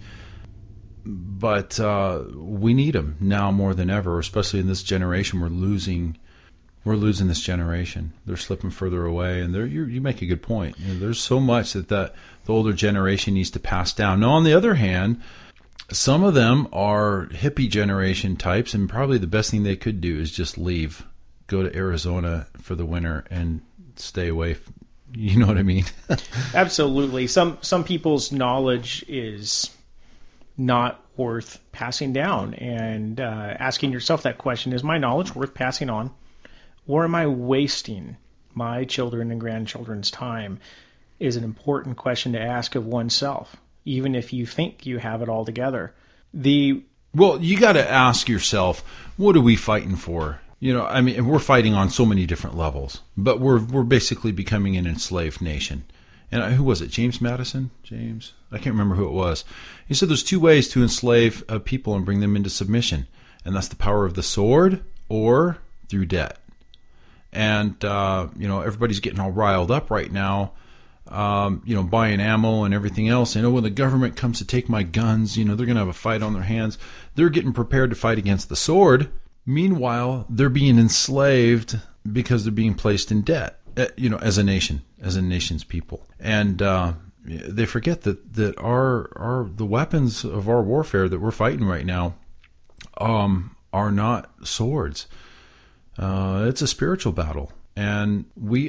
But we need them now more than ever, especially in this generation. We're losing this generation. They're slipping further away, and you make a good point. There's so much that the older generation needs to pass down. Now, on the other hand, some of them are hippie generation types, and probably the best thing they could do is just leave, go to Arizona for the winter, and stay away. You know what I mean? Absolutely. Some people's knowledge is not worth passing down, and asking yourself that question: is my knowledge worth passing on? Or am I wasting my children and grandchildren's time? Is an important question to ask of oneself, even if you think you have it all together. Well, you got to ask yourself, what are we fighting for? We're fighting on so many different levels, but we're basically becoming an enslaved nation. And who was it? James Madison? I can't remember who it was. He said there's two ways to enslave people and bring them into submission, and that's the power of the sword or through debt. And, everybody's getting all riled up right now, buying ammo and everything else. When the government comes to take my guns, they're going to have a fight on their hands. They're getting prepared to fight against the sword. Meanwhile, they're being enslaved because they're being placed in debt, as a nation's people. And they forget that the weapons of our warfare that we're fighting right now are not swords. It's a spiritual battle. And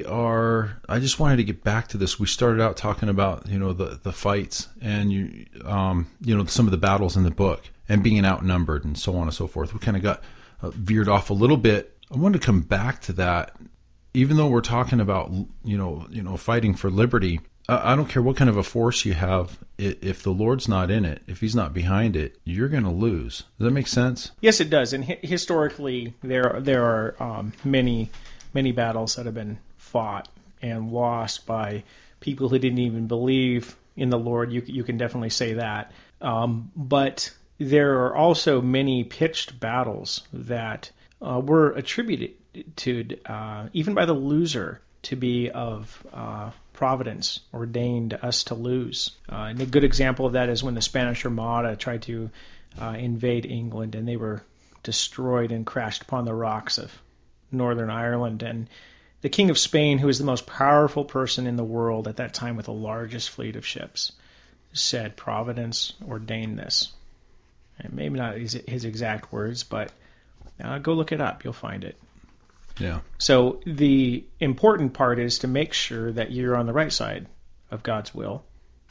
I just wanted to get back to this. We started out talking about, the fights and, some of the battles in the book and being outnumbered and so on and so forth. We kind of got veered off a little bit. I wanted to come back to that. Even though we're talking about, fighting for liberty, I don't care what kind of a force you have. If the Lord's not in it, if He's not behind it, you're going to lose. Does that make sense? Yes, it does. And historically, there are many battles that have been fought and lost by people who didn't even believe in the Lord. You can definitely say that. But there are also many pitched battles that were attributed to, even by the loser, to be of providence, ordained us to lose. And a good example of that is when the Spanish Armada tried to invade England, and they were destroyed and crashed upon the rocks of Northern Ireland. And the King of Spain, who was the most powerful person in the world at that time with the largest fleet of ships, said, "Providence ordained this." And maybe not his exact words, but go look it up. You'll find it. Yeah. So the important part is to make sure that you're on the right side of God's will.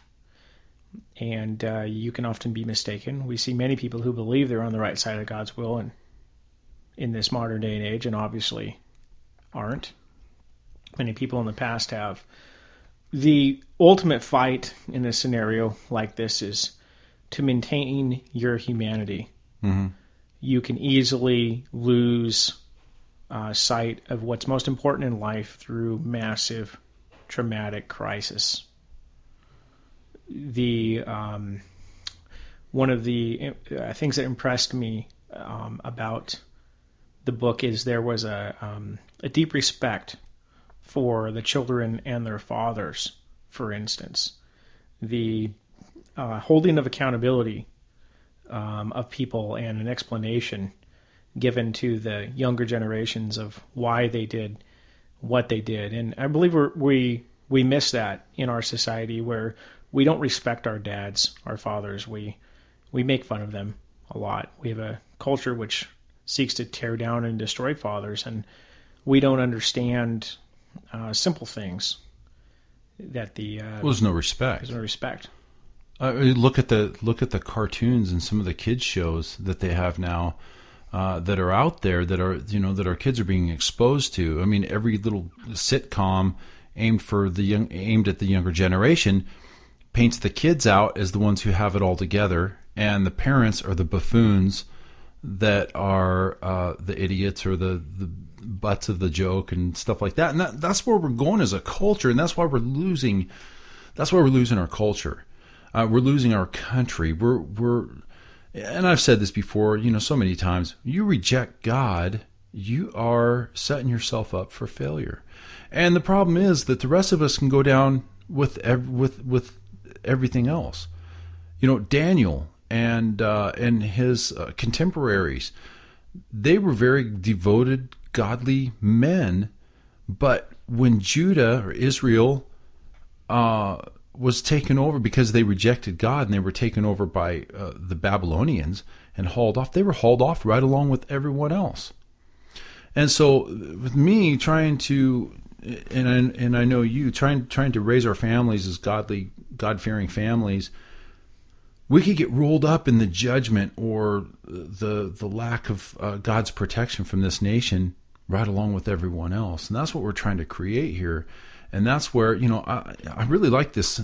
And you can often be mistaken. We see many people who believe they're on the right side of God's will and in this modern day and age, and obviously aren't. many people in the past have. The ultimate fight in a scenario like this is to maintain your humanity. Mm-hmm. You can easily lose sight of what's most important in life through massive, traumatic crisis. One of the things that impressed me about the book is there was a deep respect for the children and their fathers, for instance. The holding of accountability of people and an explanation given to the younger generations of why they did what they did. And I believe we miss that in our society, where we don't respect our dads, our fathers. We make fun of them a lot. We have a culture which seeks to tear down and destroy fathers, and we don't understand simple things that there's no respect. There's no respect. Look at the cartoons and some of the kids shows that they have now that are out there that our kids are being exposed to. I mean, every little sitcom aimed at the younger generation paints the kids out as the ones who have it all together, and the parents are the buffoons that are the idiots or the butts of the joke and stuff like that. And that's where we're going as a culture, and that's why we're losing. That's why we're losing our culture. We're losing our country. And I've said this before, so many times. You reject God, you are setting yourself up for failure. And the problem is that the rest of us can go down with everything else. Daniel and his contemporaries, they were very devoted, godly men. But when Judah or Israel was taken over because they rejected God and they were taken over by the Babylonians and hauled off, they were hauled off right along with everyone else. And so with me trying to, and I know you, trying to raise our families as godly, God-fearing families, we could get rolled up in the judgment or the lack of God's protection from this nation right along with everyone else. And that's what we're trying to create here. And that's where, I really like this,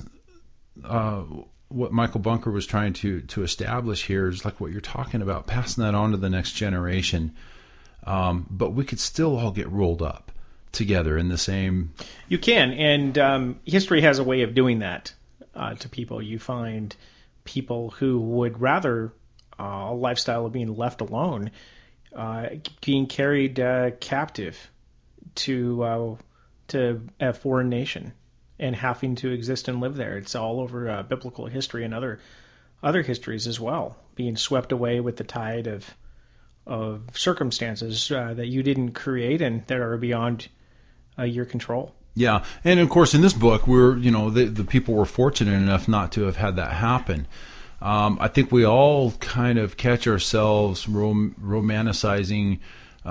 what Michael Bunker was trying to establish here is like what you're talking about, passing that on to the next generation. But we could still all get rolled up together in the same... You can, and history has a way of doing that to people. You find people who would rather a lifestyle of being left alone, being carried captive to a foreign nation and having to exist and live there. It's all over biblical history and other histories as well, being swept away with the tide of circumstances that you didn't create and that are beyond your control. Yeah, and of course in this book the people were fortunate enough not to have had that happen. I think we all kind of catch ourselves romanticizing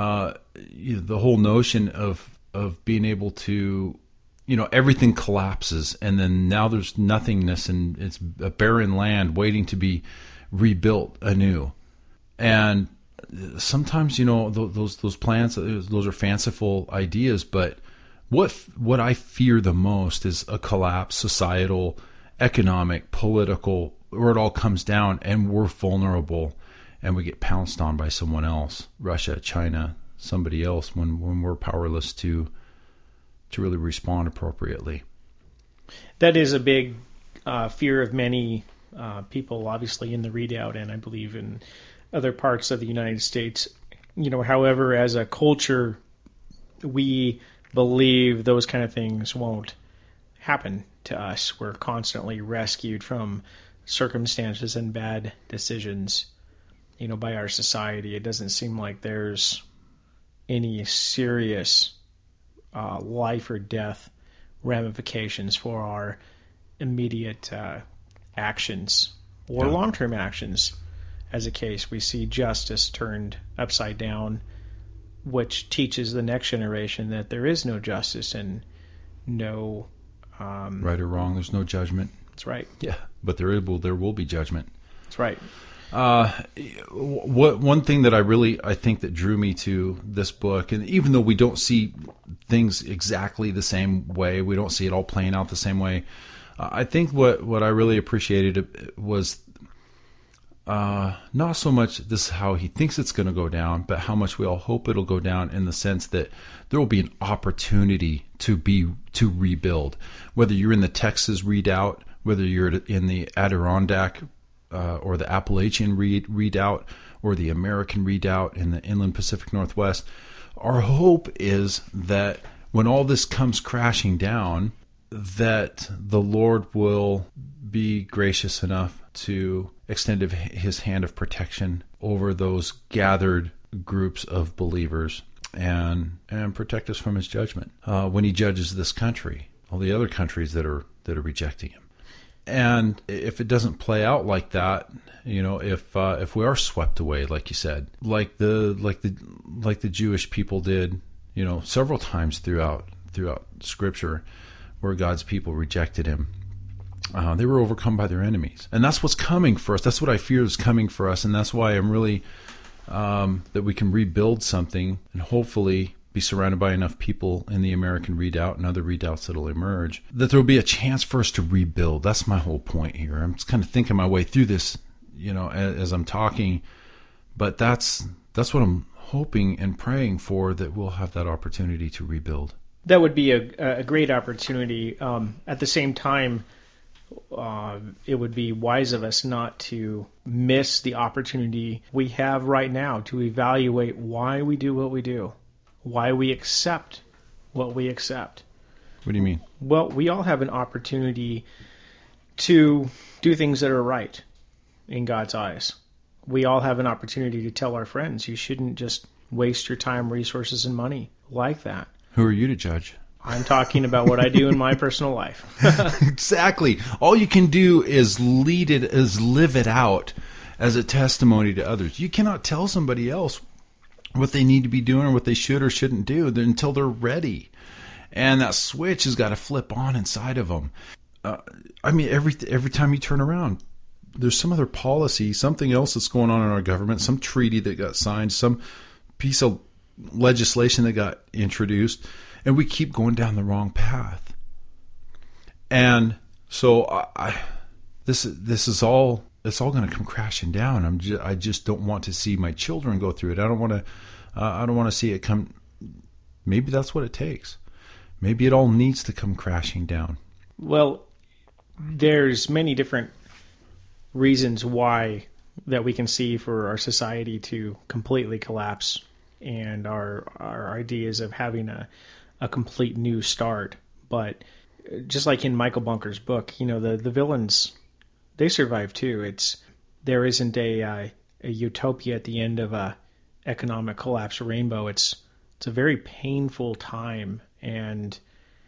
the whole notion of being able to, everything collapses and then now there's nothingness and it's a barren land waiting to be rebuilt anew. And sometimes, those plans, those are fanciful ideas, but what I fear the most is a collapse, societal, economic, political, where it all comes down and we're vulnerable and we get pounced on by someone else, Russia, China, somebody else, when we're powerless to really respond appropriately. That is a big fear of many people, obviously in the Redoubt, and I believe in other parts of the United States. However, as a culture, we believe those kind of things won't happen to us. We're constantly rescued from circumstances and bad decisions, by our society. It doesn't seem like there's any serious life or death ramifications for our immediate actions or long-term actions. As a case, we see justice turned upside down, which teaches the next generation that there is no justice and no right or wrong. There's no judgment. That's right. Yeah, but there will be judgment. That's right. One thing that I think that drew me to this book, and even though we don't see things exactly the same way, we don't see it all playing out the same way, I think what I really appreciated was not so much this is how he thinks it's going to go down, but how much we all hope it'll go down, in the sense that there will be an opportunity to rebuild. Whether you're in the Texas Redoubt, whether you're in the Adirondack or the Appalachian Redoubt, or the American Redoubt in the Inland Pacific Northwest, our hope is that when all this comes crashing down, that the Lord will be gracious enough to extend his hand of protection over those gathered groups of believers, and protect us from his judgment when he judges this country, all the other countries that are rejecting him. And if it doesn't play out like that, if we are swept away, like you said, like the Jewish people did, several times throughout Scripture, where God's people rejected him, they were overcome by their enemies, and that's what's coming for us. That's what I fear is coming for us, and that's why I'm really that we can rebuild something, and hopefully be surrounded by enough people in the American Redoubt and other redoubts that'll emerge, that there will be a chance for us to rebuild. That's my whole point here. I'm just kind of thinking my way through this, as I'm talking, but that's what I'm hoping and praying for, that we'll have that opportunity to rebuild. That would be a great opportunity. At the same time, it would be wise of us not to miss the opportunity we have right now to evaluate why we do what we do, why we accept what we accept. What do you mean? Well, we all have an opportunity to do things that are right in God's eyes. We all have an opportunity to tell our friends, you shouldn't just waste your time, resources, and money like that. Who are you to judge? I'm talking about what I do in my personal life. Exactly. All you can do is live it out as a testimony to others. You cannot tell somebody else what they need to be doing or what they should or shouldn't do until they're ready. And that switch has got to flip on inside of them. Every time you turn around, there's some other policy, something else that's going on in our government, some treaty that got signed, some piece of legislation that got introduced, and we keep going down the wrong path. And so this is all, it's all going to come crashing down. I just don't want to see my children go through it. I don't want to see it come. Maybe that's what it takes. Maybe it all needs to come crashing down. Well, there's many different reasons why that we can see for our society to completely collapse, and our ideas of having a complete new start. But just like in Michael Bunker's book, the villains, they survive too. There isn't a utopia at the end of a economic collapse rainbow. It's a very painful time, and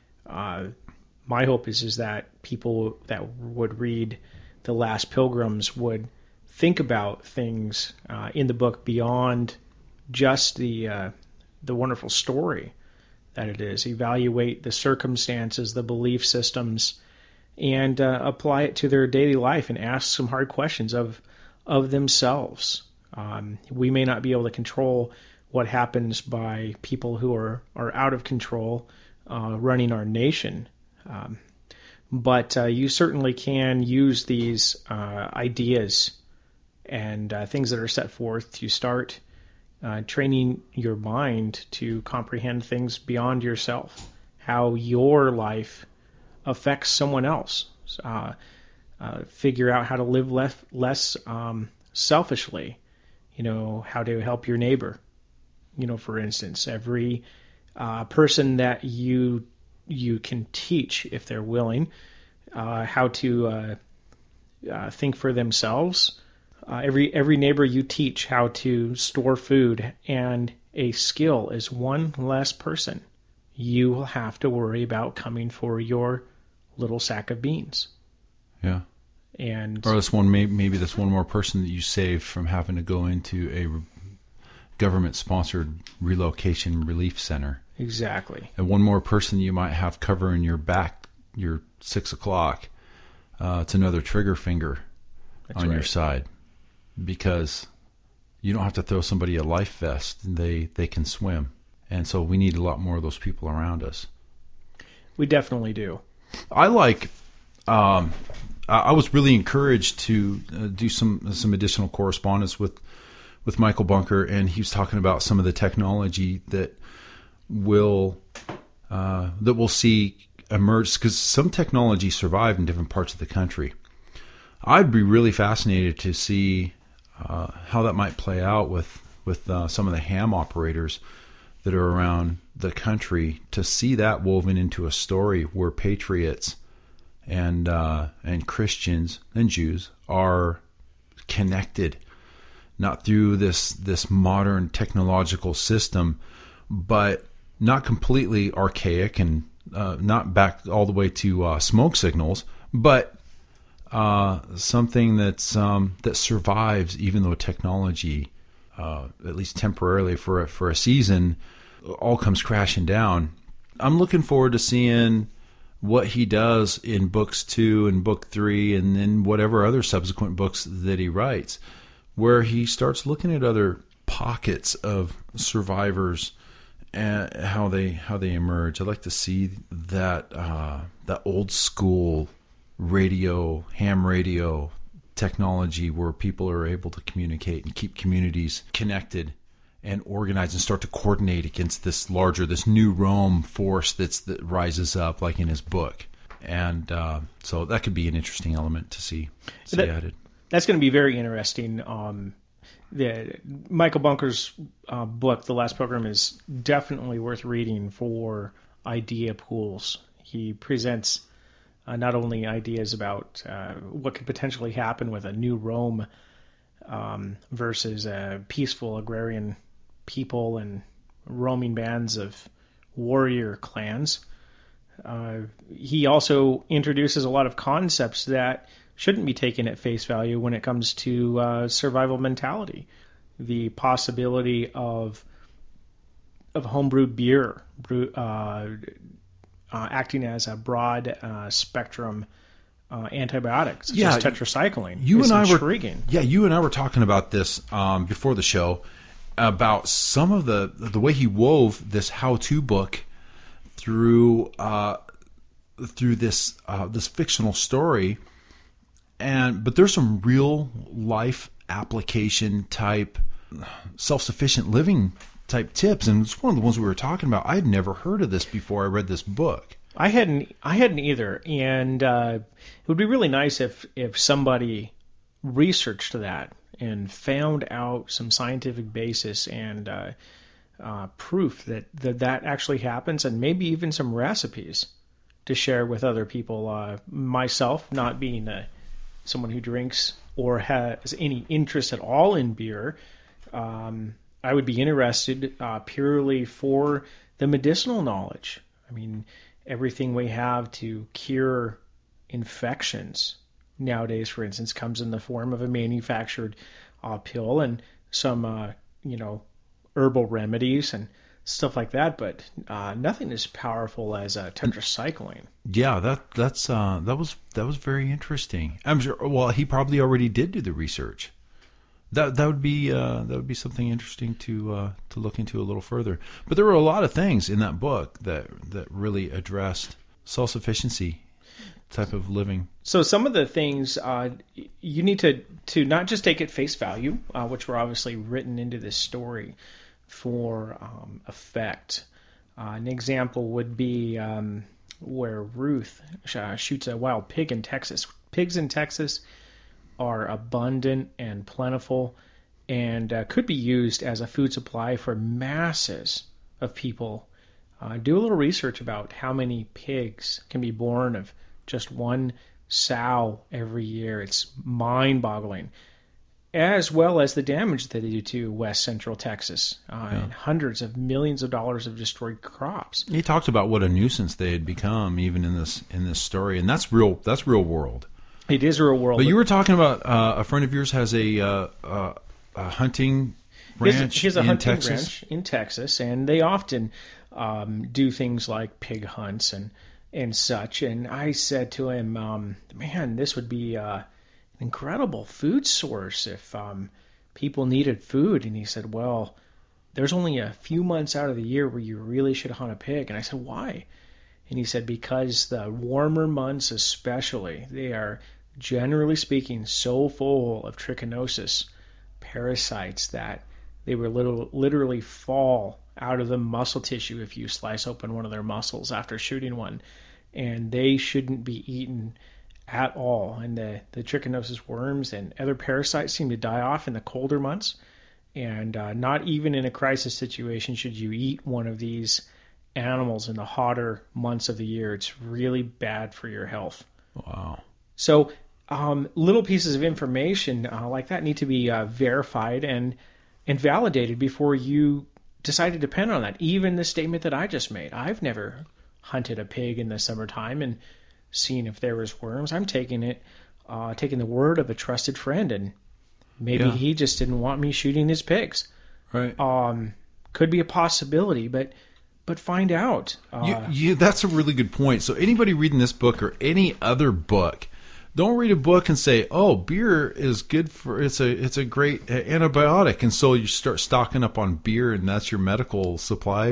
my hope is that people that would read The Last Pilgrims would think about things in the book beyond just the wonderful story that it is. Evaluate the circumstances, the belief systems, and apply it to their daily life, and ask some hard questions of themselves. We may not be able to control what happens by people who are out of control running our nation, but you certainly can use these ideas and things that are set forth to start training your mind to comprehend things beyond yourself, how your life affects someone else. Figure out how to live less selfishly, how to help your neighbor. For instance, every person that you can teach, if they're willing, how to think for themselves. Every neighbor you teach how to store food and a skill is one less person you will have to worry about coming for your little sack of beans. Yeah. And or that's one, maybe that's one more person that you save from having to go into a government-sponsored relocation relief center. Exactly. And one more person you might have covering your back, your 6 o'clock. It's another trigger finger on your side. because you don't have to throw somebody a life vest. They can swim. And so we need a lot more of those people around us. We definitely do. I like. I was really encouraged to do some additional correspondence with Michael Bunker, and he was talking about some of the technology that we'll see emerge, because some technology survived in different parts of the country. I'd be really fascinated to see how that might play out with some of the ham operators that are around the country, to see that woven into a story where patriots and Christians and Jews are connected, not through this modern technological system, but not completely archaic and not back all the way to smoke signals, but something that survives even though technology, at least temporarily for a season, all comes crashing down. I'm looking forward to seeing what he does in books 2 and book 3, and then whatever other subsequent books that he writes, where he starts looking at other pockets of survivors and how they emerge. I'd like to see that old school ham radio technology where people are able to communicate and keep communities connected and organize and start to coordinate against this new Rome force that rises up, like in his book. And so that could be an interesting element to see added. That's going to be very interesting. Michael Bunker's book, The Last Program, is definitely worth reading for idea pools. He presents not only ideas about what could potentially happen with a new Rome versus a peaceful agrarian people and roaming bands of warrior clans. He also introduces a lot of concepts that shouldn't be taken at face value when it comes to survival mentality. The possibility of homebrewed beer acting as a broad spectrum antibiotic, such as tetracycline. Is intriguing. You and I were talking about this before the show, about some of the way he wove this how-to book through this fictional story, but there's some real life application type self-sufficient living type tips, and it's one of the ones we were talking about. I had never heard of this before I read this book. I hadn't either, and it would be really nice if somebody researched that and found out some scientific basis and proof that actually happens, and maybe even some recipes to share with other people. Myself, not being someone who drinks or has any interest at all in beer, I would be interested purely for the medicinal knowledge. I mean, everything we have to cure infections nowadays, for instance, comes in the form of a manufactured pill and some, herbal remedies and stuff like that. But nothing as powerful as tetracycline. Yeah, that was very interesting. I'm sure. Well, he probably already did do the research. That would be something interesting to look into a little further. But there were a lot of things in that book that really addressed self-sufficiency type of living. So some of the things you need to not just take at face value, which were obviously written into this story for effect. An example would be where Ruth shoots a wild pig in Texas. Pigs in Texas are abundant and plentiful and could be used as a food supply for masses of people. Do a little research about how many pigs can be born of just one sow every year. It's mind-boggling, as well as the damage that they do to West Central Texas, and hundreds of millions of dollars of destroyed crops. He talked about what a nuisance they had become, even in this story, and that's real world. It is real world. But you were talking about a friend of yours has a hunting ranch. He has a hunting Texas. ranch in Texas, and they often do things like pig hunts and such. And I said to him, man, this would be incredible food source if people needed food. And he said, well, there's only a few months out of the year where you really should hunt a pig. And I said, why? And he said, because the warmer months especially, they are generally speaking so full of trichinosis parasites that they will literally fall out of the muscle tissue if you slice open one of their muscles after shooting one. And they shouldn't be eaten at all. And the trichinosis worms and other parasites seem to die off in the colder months. And not even in a crisis situation should you eat one of these animals in the hotter months of the year. It's really bad for your health. Wow. So little pieces of information like that need to be verified and validated before you decide to depend on that. Even the statement that I just made. I've never hunted a pig in the summertime and seen if there was worms. I'm taking the word of a trusted friend, and maybe he just didn't want me shooting his pigs. Right. Could be a possibility, but find out. That's a really good point. So anybody reading this book or any other book, don't read a book and say, "Oh, beer is good for it's a great antibiotic," and so you start stocking up on beer, and that's your medical supply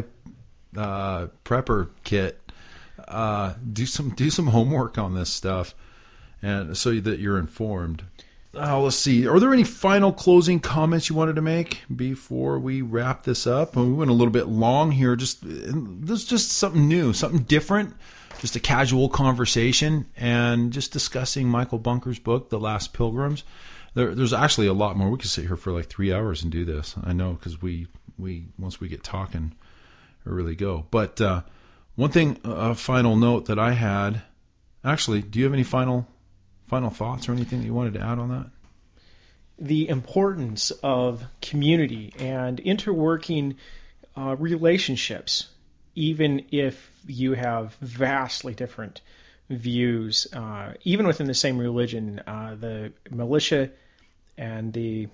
prepper kit. Do some homework on this stuff, and so that you're informed. Let's see. Are there any final closing comments you wanted to make before we wrap this up? We went a little bit long here. This is just something new, something different, just a casual conversation, and just discussing Michael Bunker's book, The Last Pilgrims. There's actually a lot more. We could sit here for like 3 hours and do this. I know, because we once we get talking, we really go. But one thing, a final note that I had. Actually, do you have any final thoughts or anything that you wanted to add on that? The importance of community and interworking relationships, even if you have vastly different views, even within the same religion. The militia and the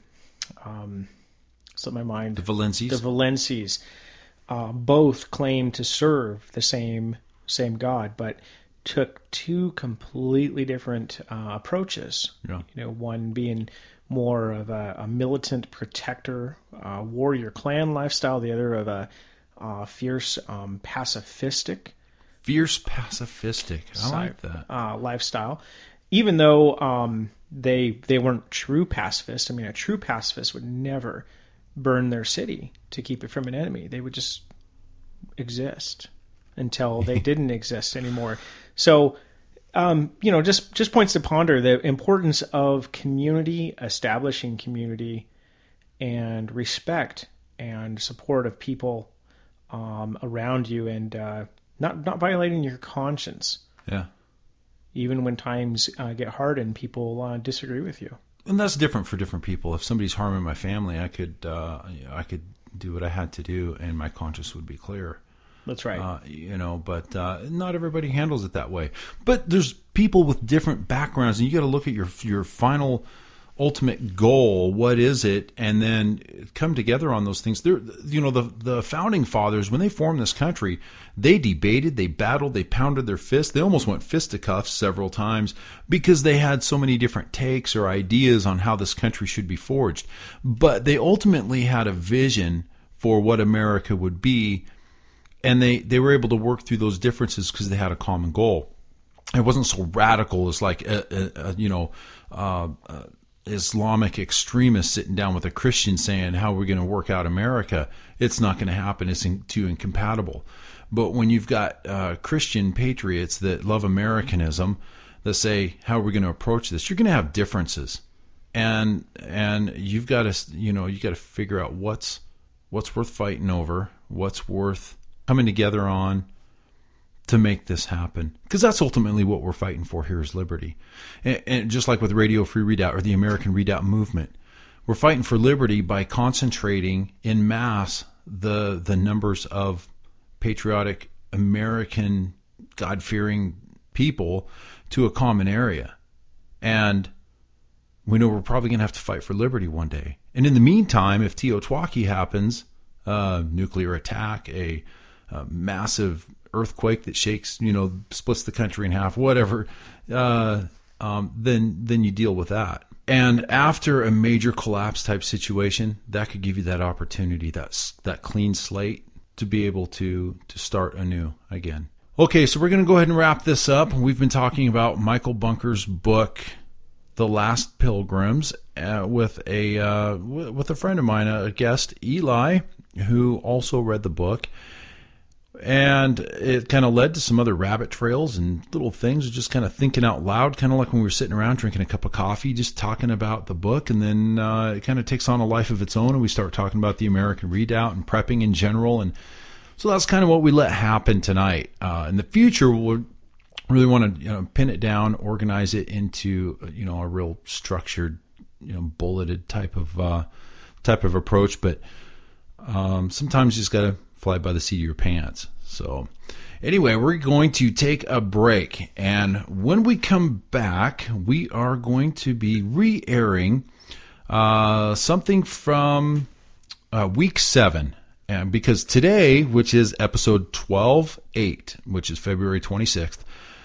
Valences both claim to serve the same God, but took two completely different approaches. Yeah. One being more of a militant protector, warrior clan lifestyle, the other of a fierce pacifistic. I like that. Lifestyle. Even though they weren't true pacifists. I mean, a true pacifist would never burn their city to keep it from an enemy. They would just exist until they didn't exist anymore. So, just points to ponder the importance of community, establishing community, and respect and support of people around you, and not violating your conscience. Yeah. Even when times get hard and people disagree with you. And that's different for different people. If somebody's harming my family, I could do what I had to do, and my conscience would be clear. That's right. But not everybody handles it that way. But there's people with different backgrounds, and you got to look at your final ultimate goal. What is it? And then come together on those things. The founding fathers, when they formed this country, they debated, they battled, they pounded their fists. They almost went fisticuffs several times because they had so many different takes or ideas on how this country should be forged. But they ultimately had a vision for what America would be. And they were able to work through those differences because they had a common goal. It wasn't so radical as like Islamic extremists sitting down with a Christian saying how we're going to work out America. It's not going to happen. It's too incompatible. But when you've got Christian patriots that love Americanism, that say how we're going to approach this, you're going to have differences, and you've got to figure out what's worth fighting over, what's worth coming together on to make this happen. Because that's ultimately what we're fighting for here is liberty. And just like with Radio Free Readout or the American Readout movement, we're fighting for liberty by concentrating in mass the numbers of patriotic American God-fearing people to a common area. And we know we're probably going to have to fight for liberty one day. And in the meantime, if Teotihuacan happens, nuclear attack, a massive earthquake that shakes, splits the country in half, whatever, then you deal with that. And after a major collapse type situation, that could give you that opportunity, that clean slate to be able to start anew again. Okay, so we're going to go ahead and wrap this up. We've been talking about Michael Bunker's book, The Last Pilgrims, with a friend of mine, a guest, Eli, who also read the book. And it kind of led to some other rabbit trails and little things, just kind of thinking out loud, kind of like when we were sitting around drinking a cup of coffee, just talking about the book. And then it kind of takes on a life of its own, and we start talking about the American Redoubt and prepping in general. And so that's kind of what we let happen tonight. In the future, we'll really want to pin it down, organize it into a real structured, bulleted type of approach. But sometimes you just got to fly by the seat of your pants. So anyway, we're going to take a break, and when we come back, we are going to be re-airing something from week 7, and because today, which is episode 12-8, which is February 26th,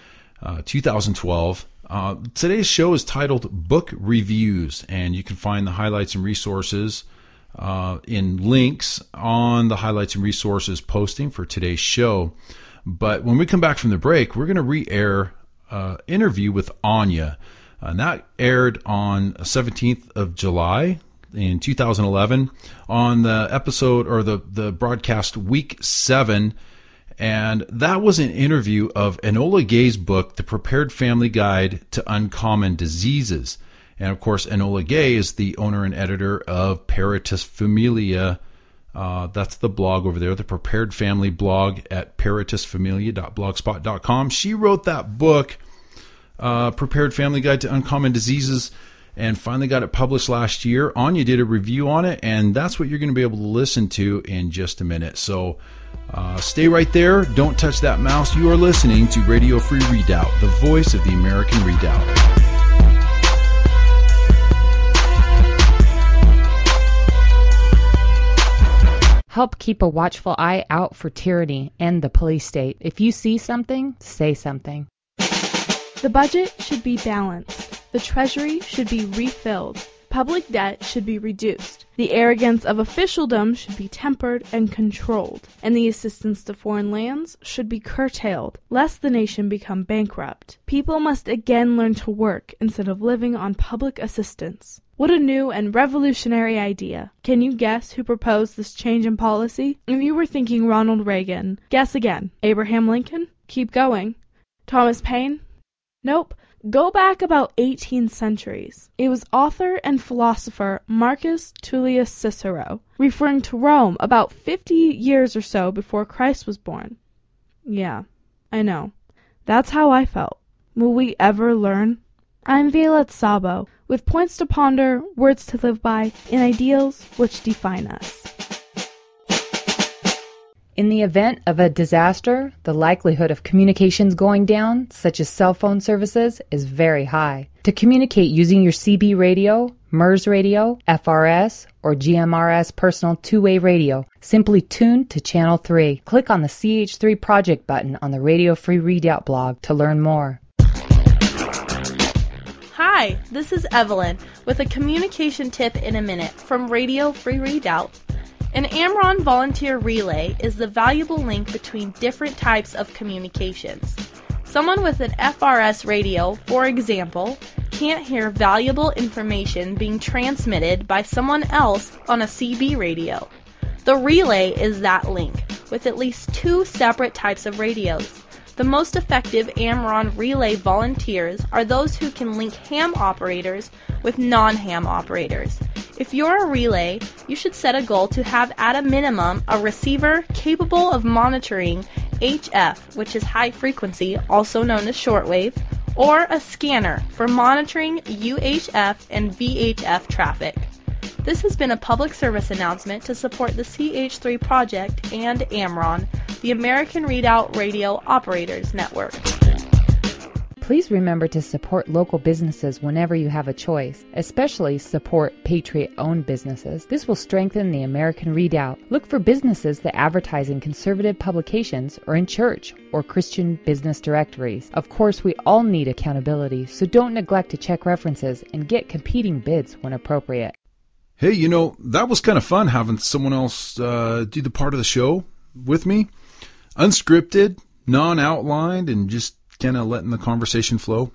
2012, today's show is titled Book Reviews, and you can find the highlights and resources in links on the highlights and resources posting for today's show. But when we come back from the break, we're going to re-air interview with Anya, and that aired on 17th of July in 2011 on the episode or the broadcast week 7. And that was an interview of Enola Gay's book, The Prepared Family Guide to Uncommon Diseases. And, of course, Enola Gay is the owner and editor of Peritus Familia. That's the blog over there, the Prepared Family blog at peritusfamilia.blogspot.com. She wrote that book, Prepared Family Guide to Uncommon Diseases, and finally got it published last year. Anya did a review on it, and that's what you're going to be able to listen to in just a minute. So stay right there. Don't touch that mouse. You are listening to Radio Free Redoubt, the voice of the American Redoubt. Help keep a watchful eye out for tyranny and the police state. If you see something, say something. The budget should be balanced. The treasury should be refilled. Public debt should be reduced. The arrogance of officialdom should be tempered and controlled. And the assistance to foreign lands should be curtailed, lest the nation become bankrupt. People must again learn to work instead of living on public assistance. What a new and revolutionary idea. Can you guess who proposed this change in policy? If you were thinking Ronald Reagan, guess again. Abraham Lincoln? Keep going. Thomas Paine? Nope. Go back about 18 centuries. It was author and philosopher Marcus Tullius Cicero, referring to Rome about 50 years or so before Christ was born. Yeah, I know. That's how I felt. Will we ever learn? I'm Violet Sabo, with points to ponder, words to live by, and ideals which define us. In the event of a disaster, the likelihood of communications going down, such as cell phone services, is very high. To communicate using your CB radio, MERS radio, FRS, or GMRS personal two-way radio, simply tune to Channel 3. Click on the CH3 Project button on the Radio Free Redoubt blog to learn more. Hi, this is Evelyn with a communication tip in a minute from Radio Free Redoubt. An AMRON volunteer relay is the valuable link between different types of communications. Someone with an FRS radio, for example, can't hear valuable information being transmitted by someone else on a CB radio. The relay is that link, with at least 2 separate types of radios. The most effective AMRON relay volunteers are those who can link ham operators with non-ham operators. If you're a relay, you should set a goal to have at a minimum a receiver capable of monitoring HF, which is high frequency, also known as shortwave, or a scanner for monitoring UHF and VHF traffic. This has been a public service announcement to support the CH3 project and AMRON, the American Redoubt Radio Operators Network. Please remember to support local businesses whenever you have a choice, especially support Patriot-owned businesses. This will strengthen the American Redoubt. Look for businesses that advertise in conservative publications or in church or Christian business directories. Of course, we all need accountability, so don't neglect to check references and get competing bids when appropriate. Hey, that was kind of fun having someone else do the part of the show with me. Unscripted, non-outlined, and just kind of letting the conversation flow.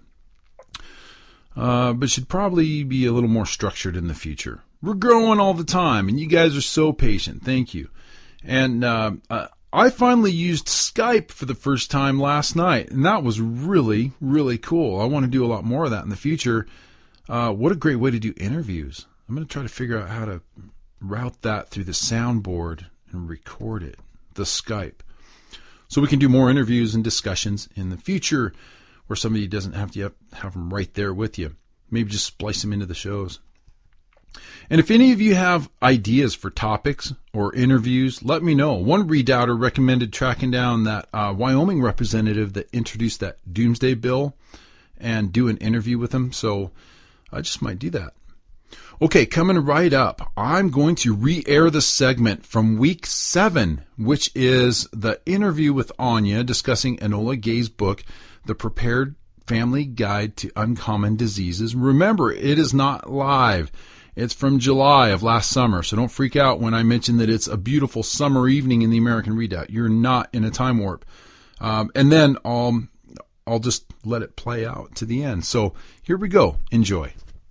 But should probably be a little more structured in the future. We're growing all the time, and you guys are so patient. Thank you. And I finally used Skype for the first time last night, and that was really, really cool. I want to do a lot more of that in the future. What a great way to do interviews. I'm going to try to figure out how to route that through the soundboard and record it, the Skype. So we can do more interviews and discussions in the future where somebody doesn't have to have them right there with you. Maybe just splice them into the shows. And if any of you have ideas for topics or interviews, let me know. One redoubter recommended tracking down that Wyoming representative that introduced that Doomsday Bill and do an interview with him. So I just might do that. Okay, coming right up, I'm going to re-air the segment from week 7, which is the interview with Anya discussing Enola Gay's book, The Prepared Family Guide to Uncommon Diseases. Remember, it is not live. It's from July of last summer, so don't freak out when I mention that it's a beautiful summer evening in the American Redoubt. You're not in a time warp. And then I'll just let it play out to the end. So here we go. Enjoy.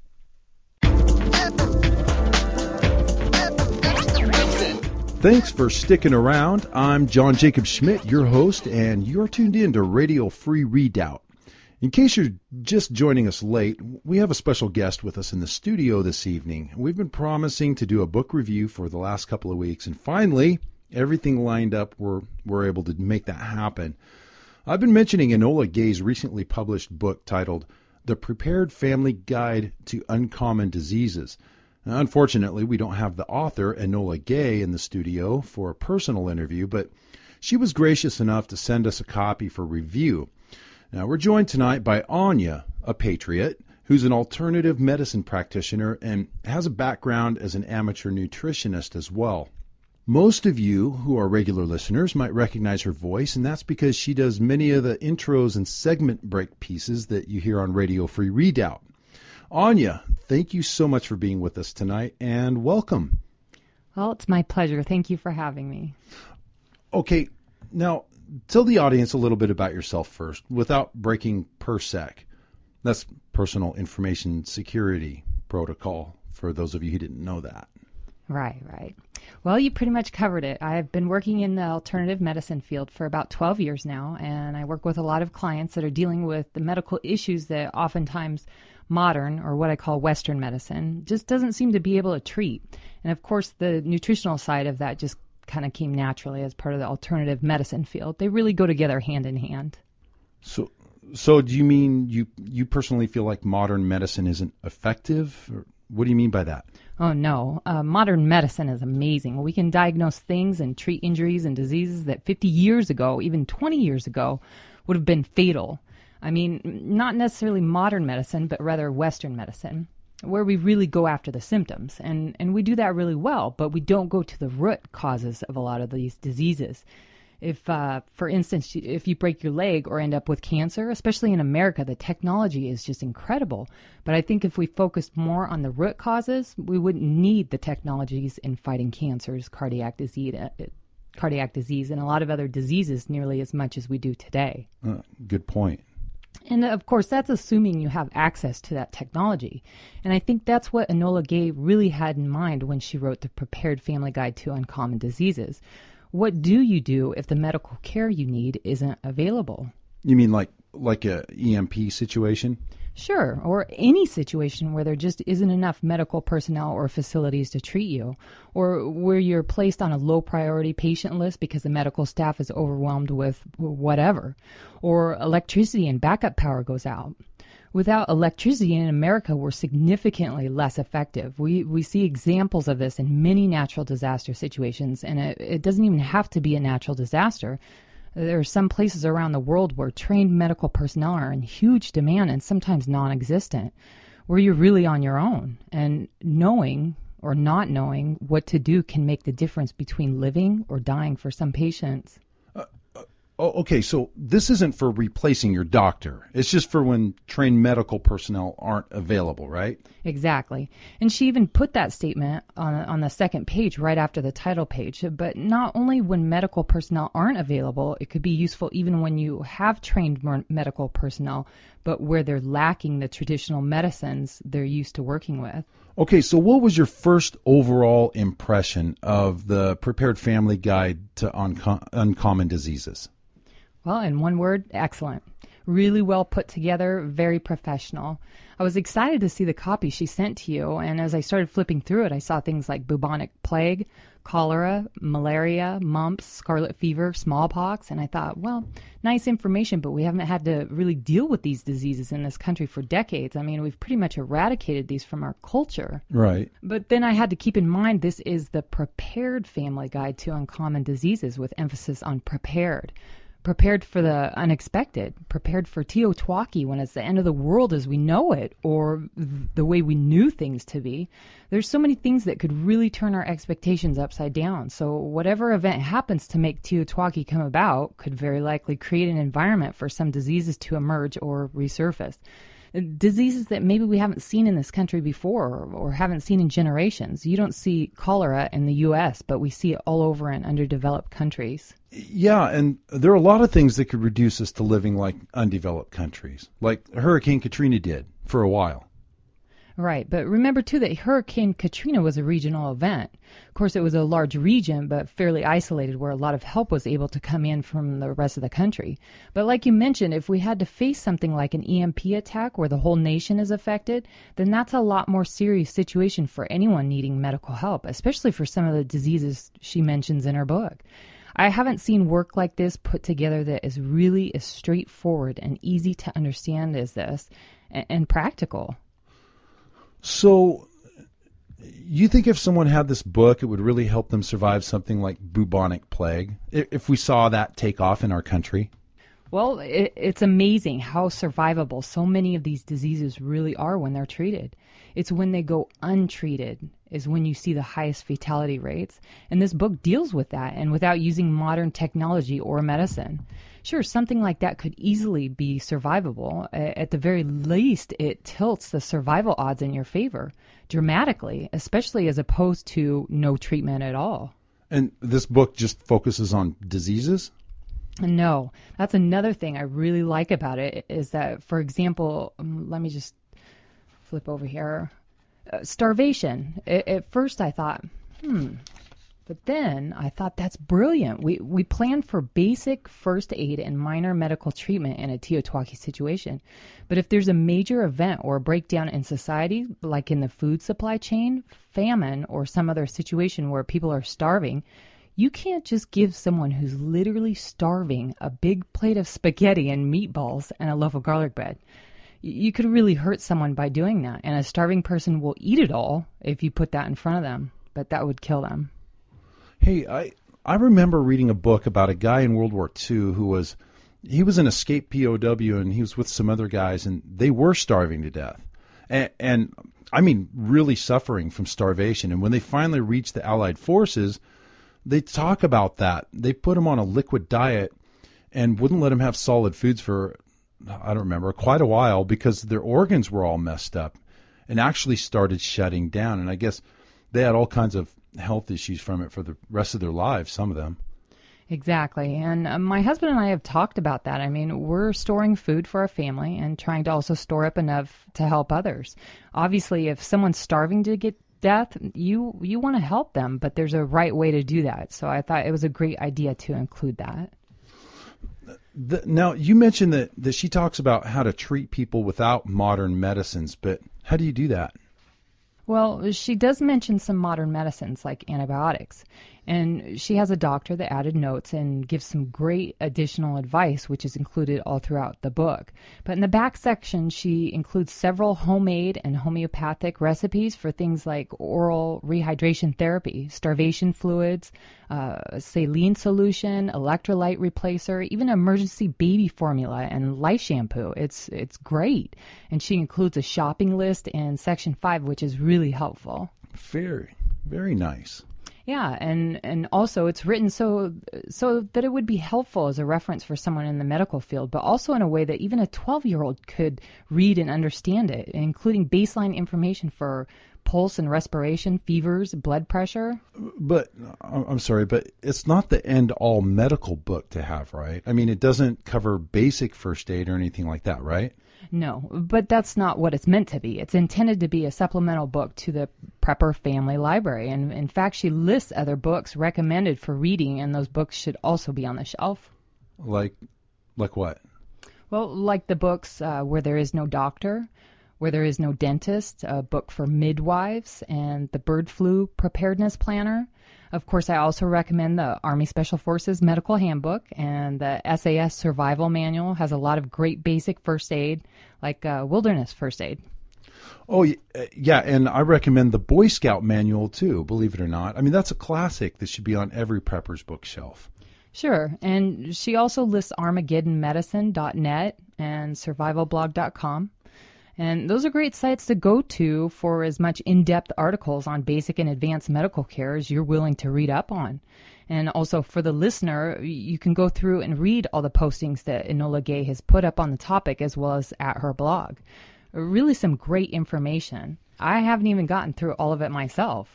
Thanks for sticking around. I'm John Jacob Schmidt, your host, and you're tuned in to Radio Free Redoubt. In case you're just joining us late, we have a special guest with us in the studio this evening. We've been promising to do a book review for the last couple of weeks, and finally, everything lined up. We're able to make that happen. I've been mentioning Enola Gay's recently published book titled The Prepared Family Guide to Uncommon Diseases. Now, unfortunately, we don't have the author, Enola Gay, in the studio for a personal interview, but she was gracious enough to send us a copy for review. Now, we're joined tonight by Anya, a patriot, who's an alternative medicine practitioner and has a background as an amateur nutritionist as well. Most of you who are regular listeners might recognize her voice, and that's because she does many of the intros and segment break pieces that you hear on Radio Free Redoubt. Anya, thank you so much for being with us tonight, and welcome. Well, it's my pleasure. Thank you for having me. Okay, now tell the audience a little bit about yourself first, without breaking PERSEC. That's Personal Information Security Protocol, for those of you who didn't know that. Right. Well, you pretty much covered it. I've been working in the alternative medicine field for about 12 years now, and I work with a lot of clients that are dealing with the medical issues that oftentimes modern, or what I call Western medicine, just doesn't seem to be able to treat. And of course, the nutritional side of that just kind of came naturally as part of the alternative medicine field. They really go together hand in hand. So do you mean you personally feel like modern medicine isn't effective? Or what do you mean by that? Oh, no. Modern medicine is amazing. We can diagnose things and treat injuries and diseases that 50 years ago, even 20 years ago, would have been fatal. I mean, not necessarily modern medicine, but rather Western medicine, where we really go after the symptoms. And we do that really well, but we don't go to the root causes of a lot of these diseases. If, for instance, if you break your leg or end up with cancer, especially in America, the technology is just incredible. But I think if we focused more on the root causes, we wouldn't need the technologies in fighting cancers, cardiac disease, and a lot of other diseases nearly as much as we do today. Good point. And of course, that's assuming you have access to that technology. And I think that's what Enola Gay really had in mind when she wrote the Prepared Family Guide to Uncommon Diseases. What do you do if the medical care you need isn't available? You mean like a EMP situation? Sure, or any situation where there just isn't enough medical personnel or facilities to treat you, or where you're placed on a low priority patient list because the medical staff is overwhelmed with whatever, or electricity and backup power goes out. Without electricity in America, we're significantly less effective. We see examples of this in many natural disaster situations, and it doesn't even have to be a natural disaster. There are some places around the world where trained medical personnel are in huge demand and sometimes non-existent, where you're really on your own, and knowing or not knowing what to do can make the difference between living or dying for some patients. Okay, so this isn't for replacing your doctor. It's just for when trained medical personnel aren't available, right? Exactly. And she even put that statement on the second page right after the title page. But not only when medical personnel aren't available, it could be useful even when you have trained medical personnel, but where they're lacking the traditional medicines they're used to working with. Okay, so what was your first overall impression of the Prepared Family Guide to Uncommon Diseases? Well, in one word, excellent. Really well put together, very professional. I was excited to see the copy she sent to you, and as I started flipping through it, I saw things like bubonic plague, cholera, malaria, mumps, scarlet fever, smallpox, and I thought, well, nice information, but we haven't had to really deal with these diseases in this country for decades. I mean, we've pretty much eradicated these from our culture. Right. But then I had to keep in mind this is the Prepared Family Guide to Uncommon Diseases with emphasis on prepared. Prepared for the unexpected, prepared for Teotihuacan when it's the end of the world as we know it, or the way we knew things to be. There's so many things that could really turn our expectations upside down. So whatever event happens to make Teotihuacan come about could very likely create an environment for some diseases to emerge or resurface. Diseases that maybe we haven't seen in this country before or haven't seen in generations. You don't see cholera in the U.S., but we see it all over in underdeveloped countries. Yeah, and there are a lot of things that could reduce us to living like undeveloped countries, like Hurricane Katrina did for a while. Right, but remember, too, that Hurricane Katrina was a regional event. Of course, it was a large region, but fairly isolated, where a lot of help was able to come in from the rest of the country. But like you mentioned, if we had to face something like an EMP attack where the whole nation is affected, then that's a lot more serious situation for anyone needing medical help, especially for some of the diseases she mentions in her book. I haven't seen work like this put together that is really as straightforward and easy to understand as this, and practical. So, you think if someone had this book, it would really help them survive something like bubonic plague, if we saw that take off in our country? Well, it's amazing how survivable so many of these diseases really are when they're treated. It's when they go untreated is when you see the highest fatality rates. And this book deals with that, and without using modern technology or medicine. Sure, something like that could easily be survivable. At the very least, it tilts the survival odds in your favor dramatically, especially as opposed to no treatment at all. And this book just focuses on diseases? No, that's another thing I really like about it is that, for example, let me just flip over here. Starvation. At first I thought, but then I thought that's brilliant. We plan for basic first aid and minor medical treatment in a Teotihuacan situation. But if there's a major event or a breakdown in society, like in the food supply chain, famine, or some other situation where people are starving, you can't just give someone who's literally starving a big plate of spaghetti and meatballs and a loaf of garlic bread. You could really hurt someone by doing that, and a starving person will eat it all if you put that in front of them, but that would kill them. Hey, I remember reading a book about a guy in World War II who was an escaped POW, and he was with some other guys, and they were starving to death. And I mean, really suffering from starvation. And when they finally reached the Allied forces, they talk about that. They put him on a liquid diet and wouldn't let him have solid foods for, I don't remember, quite a while because their organs were all messed up and actually started shutting down. And I guess they had all kinds of health issues from it for the rest of their lives, some of them. Exactly. And my husband and I have talked about that. I mean, we're storing food for our family and trying to also store up enough to help others. Obviously, if someone's starving to get death, you want to help them, but there's a right way to do that. So I thought it was a great idea to include that. Now, you mentioned that she talks about how to treat people without modern medicines, but how do you do that? Well, she does mention some modern medicines like antibiotics. And she has a doctor that added notes and gives some great additional advice, which is included all throughout the book. But in the back section, she includes several homemade and homeopathic recipes for things like oral rehydration therapy, starvation fluids, saline solution, electrolyte replacer, even emergency baby formula and lice shampoo. It's great. And she includes a shopping list in section 5, which is really helpful. Very, very nice. Yeah, and also it's written so that it would be helpful as a reference for someone in the medical field, but also in a way that even a 12-year-old could read and understand it, including baseline information for pulse and respiration, fevers, blood pressure. But I'm sorry, but it's not the end-all medical book to have, right? I mean, it doesn't cover basic first aid or anything like that, right? No, but that's not what it's meant to be. It's intended to be a supplemental book to the Prepper Family Library. And in fact, she lists other books recommended for reading, and those books should also be on the shelf. Like what? Well, like the books Where There Is No Doctor, Where There Is No Dentist, a book for midwives, and the Bird Flu Preparedness Planner. Of course, I also recommend the Army Special Forces Medical Handbook, and the SAS Survival Manual has a lot of great basic first aid, like wilderness first aid. Oh, yeah, and I recommend the Boy Scout Manual, too, believe it or not. I mean, that's a classic that should be on every prepper's bookshelf. Sure, and she also lists ArmageddonMedicine.net and SurvivalBlog.com. And those are great sites to go to for as much in-depth articles on basic and advanced medical care as you're willing to read up on. And also for the listener, you can go through and read all the postings that Enola Gay has put up on the topic as well as at her blog. Really some great information. I haven't even gotten through all of it myself.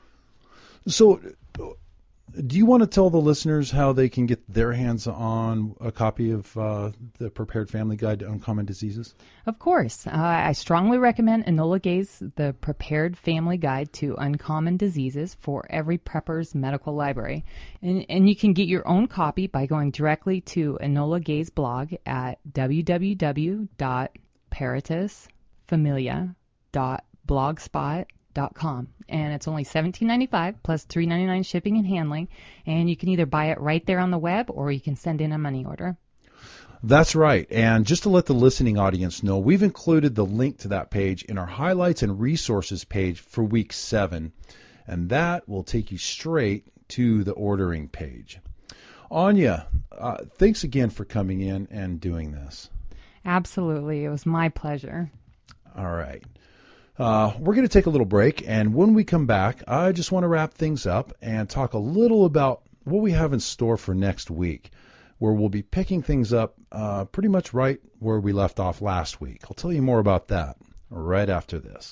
So, do you want to tell the listeners how they can get their hands on a copy of the Prepared Family Guide to Uncommon Diseases? Of course. I strongly recommend Enola Gay's The Prepared Family Guide to Uncommon Diseases for every prepper's medical library. And you can get your own copy by going directly to Enola Gay's blog at www.parasitisfamilia.blogspot.com. And it's only $17.95 plus $3.99 shipping and handling. And you can either buy it right there on the web or you can send in a money order. That's right. And just to let the listening audience know, we've included the link to that page in our highlights and resources page for week 7. And that will take you straight to the ordering page. Anya, thanks again for coming in and doing this. Absolutely. It was my pleasure. All right. We're going to take a little break, and when we come back, I just want to wrap things up and talk a little about what we have in store for next week, where we'll be picking things up pretty much right where we left off last week. I'll tell you more about that right after this.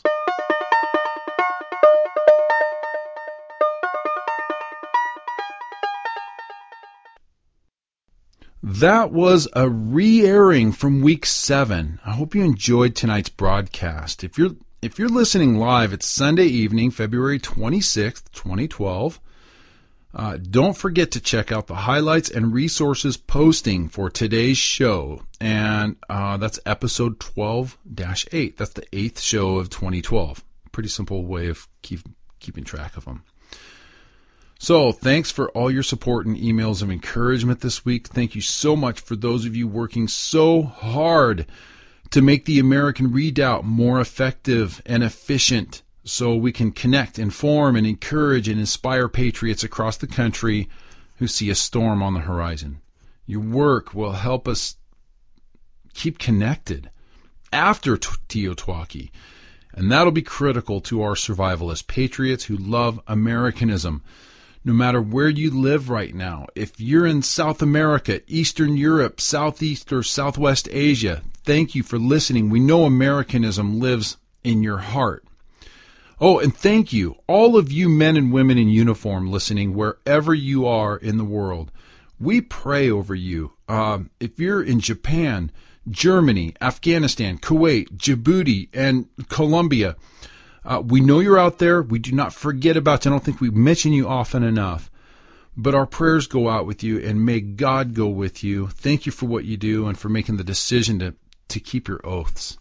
That was a re-airing from week 7. I hope you enjoyed tonight's broadcast. If you're listening live, it's Sunday evening, February 26th, 2012. Don't forget to check out the highlights and resources posting for today's show, and that's episode 12-8. That's the 8th show of 2012. Pretty simple way of keeping track of them. So thanks for all your support and emails of encouragement this week. Thank you so much for those of you working so hard to make the American Redoubt more effective and efficient so we can connect, inform, and encourage and inspire patriots across the country who see a storm on the horizon. Your work will help us keep connected after Teotwaki, and that'll be critical to our survival as patriots who love Americanism. No matter where you live right now, if you're in South America, Eastern Europe, Southeast or Southwest Asia, thank you for listening. We know Americanism lives in your heart. Oh, and thank you, all of you men and women in uniform listening wherever you are in the world. We pray over you. If you're in Japan, Germany, Afghanistan, Kuwait, Djibouti, and Colombia, we know you're out there. We do not forget about you. I don't think we mention you often enough. But our prayers go out with you, and may God go with you. Thank you for what you do and for making the decision to keep your oaths.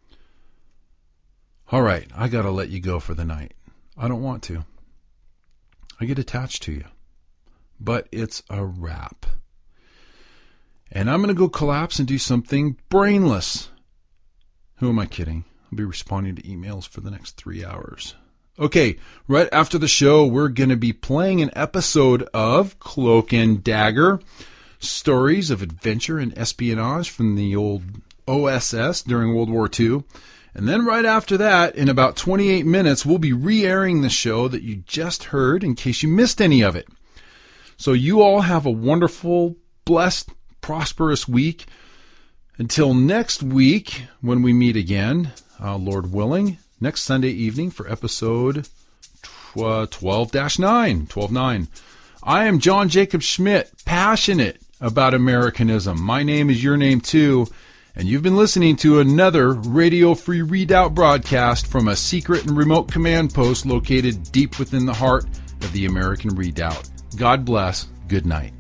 All right, I got to let you go for the night. I don't want to. I get attached to you. but it's a wrap. And I'm going to go collapse and do something brainless. Who am I kidding? I'll be responding to emails for the next 3 hours. Okay, right after the show, we're going to be playing an episode of Cloak and Dagger, stories of adventure and espionage from the old OSS during World War II. And then right after that, in about 28 minutes, we'll be re-airing the show that you just heard in case you missed any of it. So you all have a wonderful, blessed, prosperous week. Until next week, when we meet again, Lord willing, next Sunday evening for episode 12-9. I am John Jacob Schmidt, passionate about Americanism. My name is your name too, and you've been listening to another Radio Free Readout broadcast from a secret and remote command post located deep within the heart of the American Redoubt. God bless. Good night.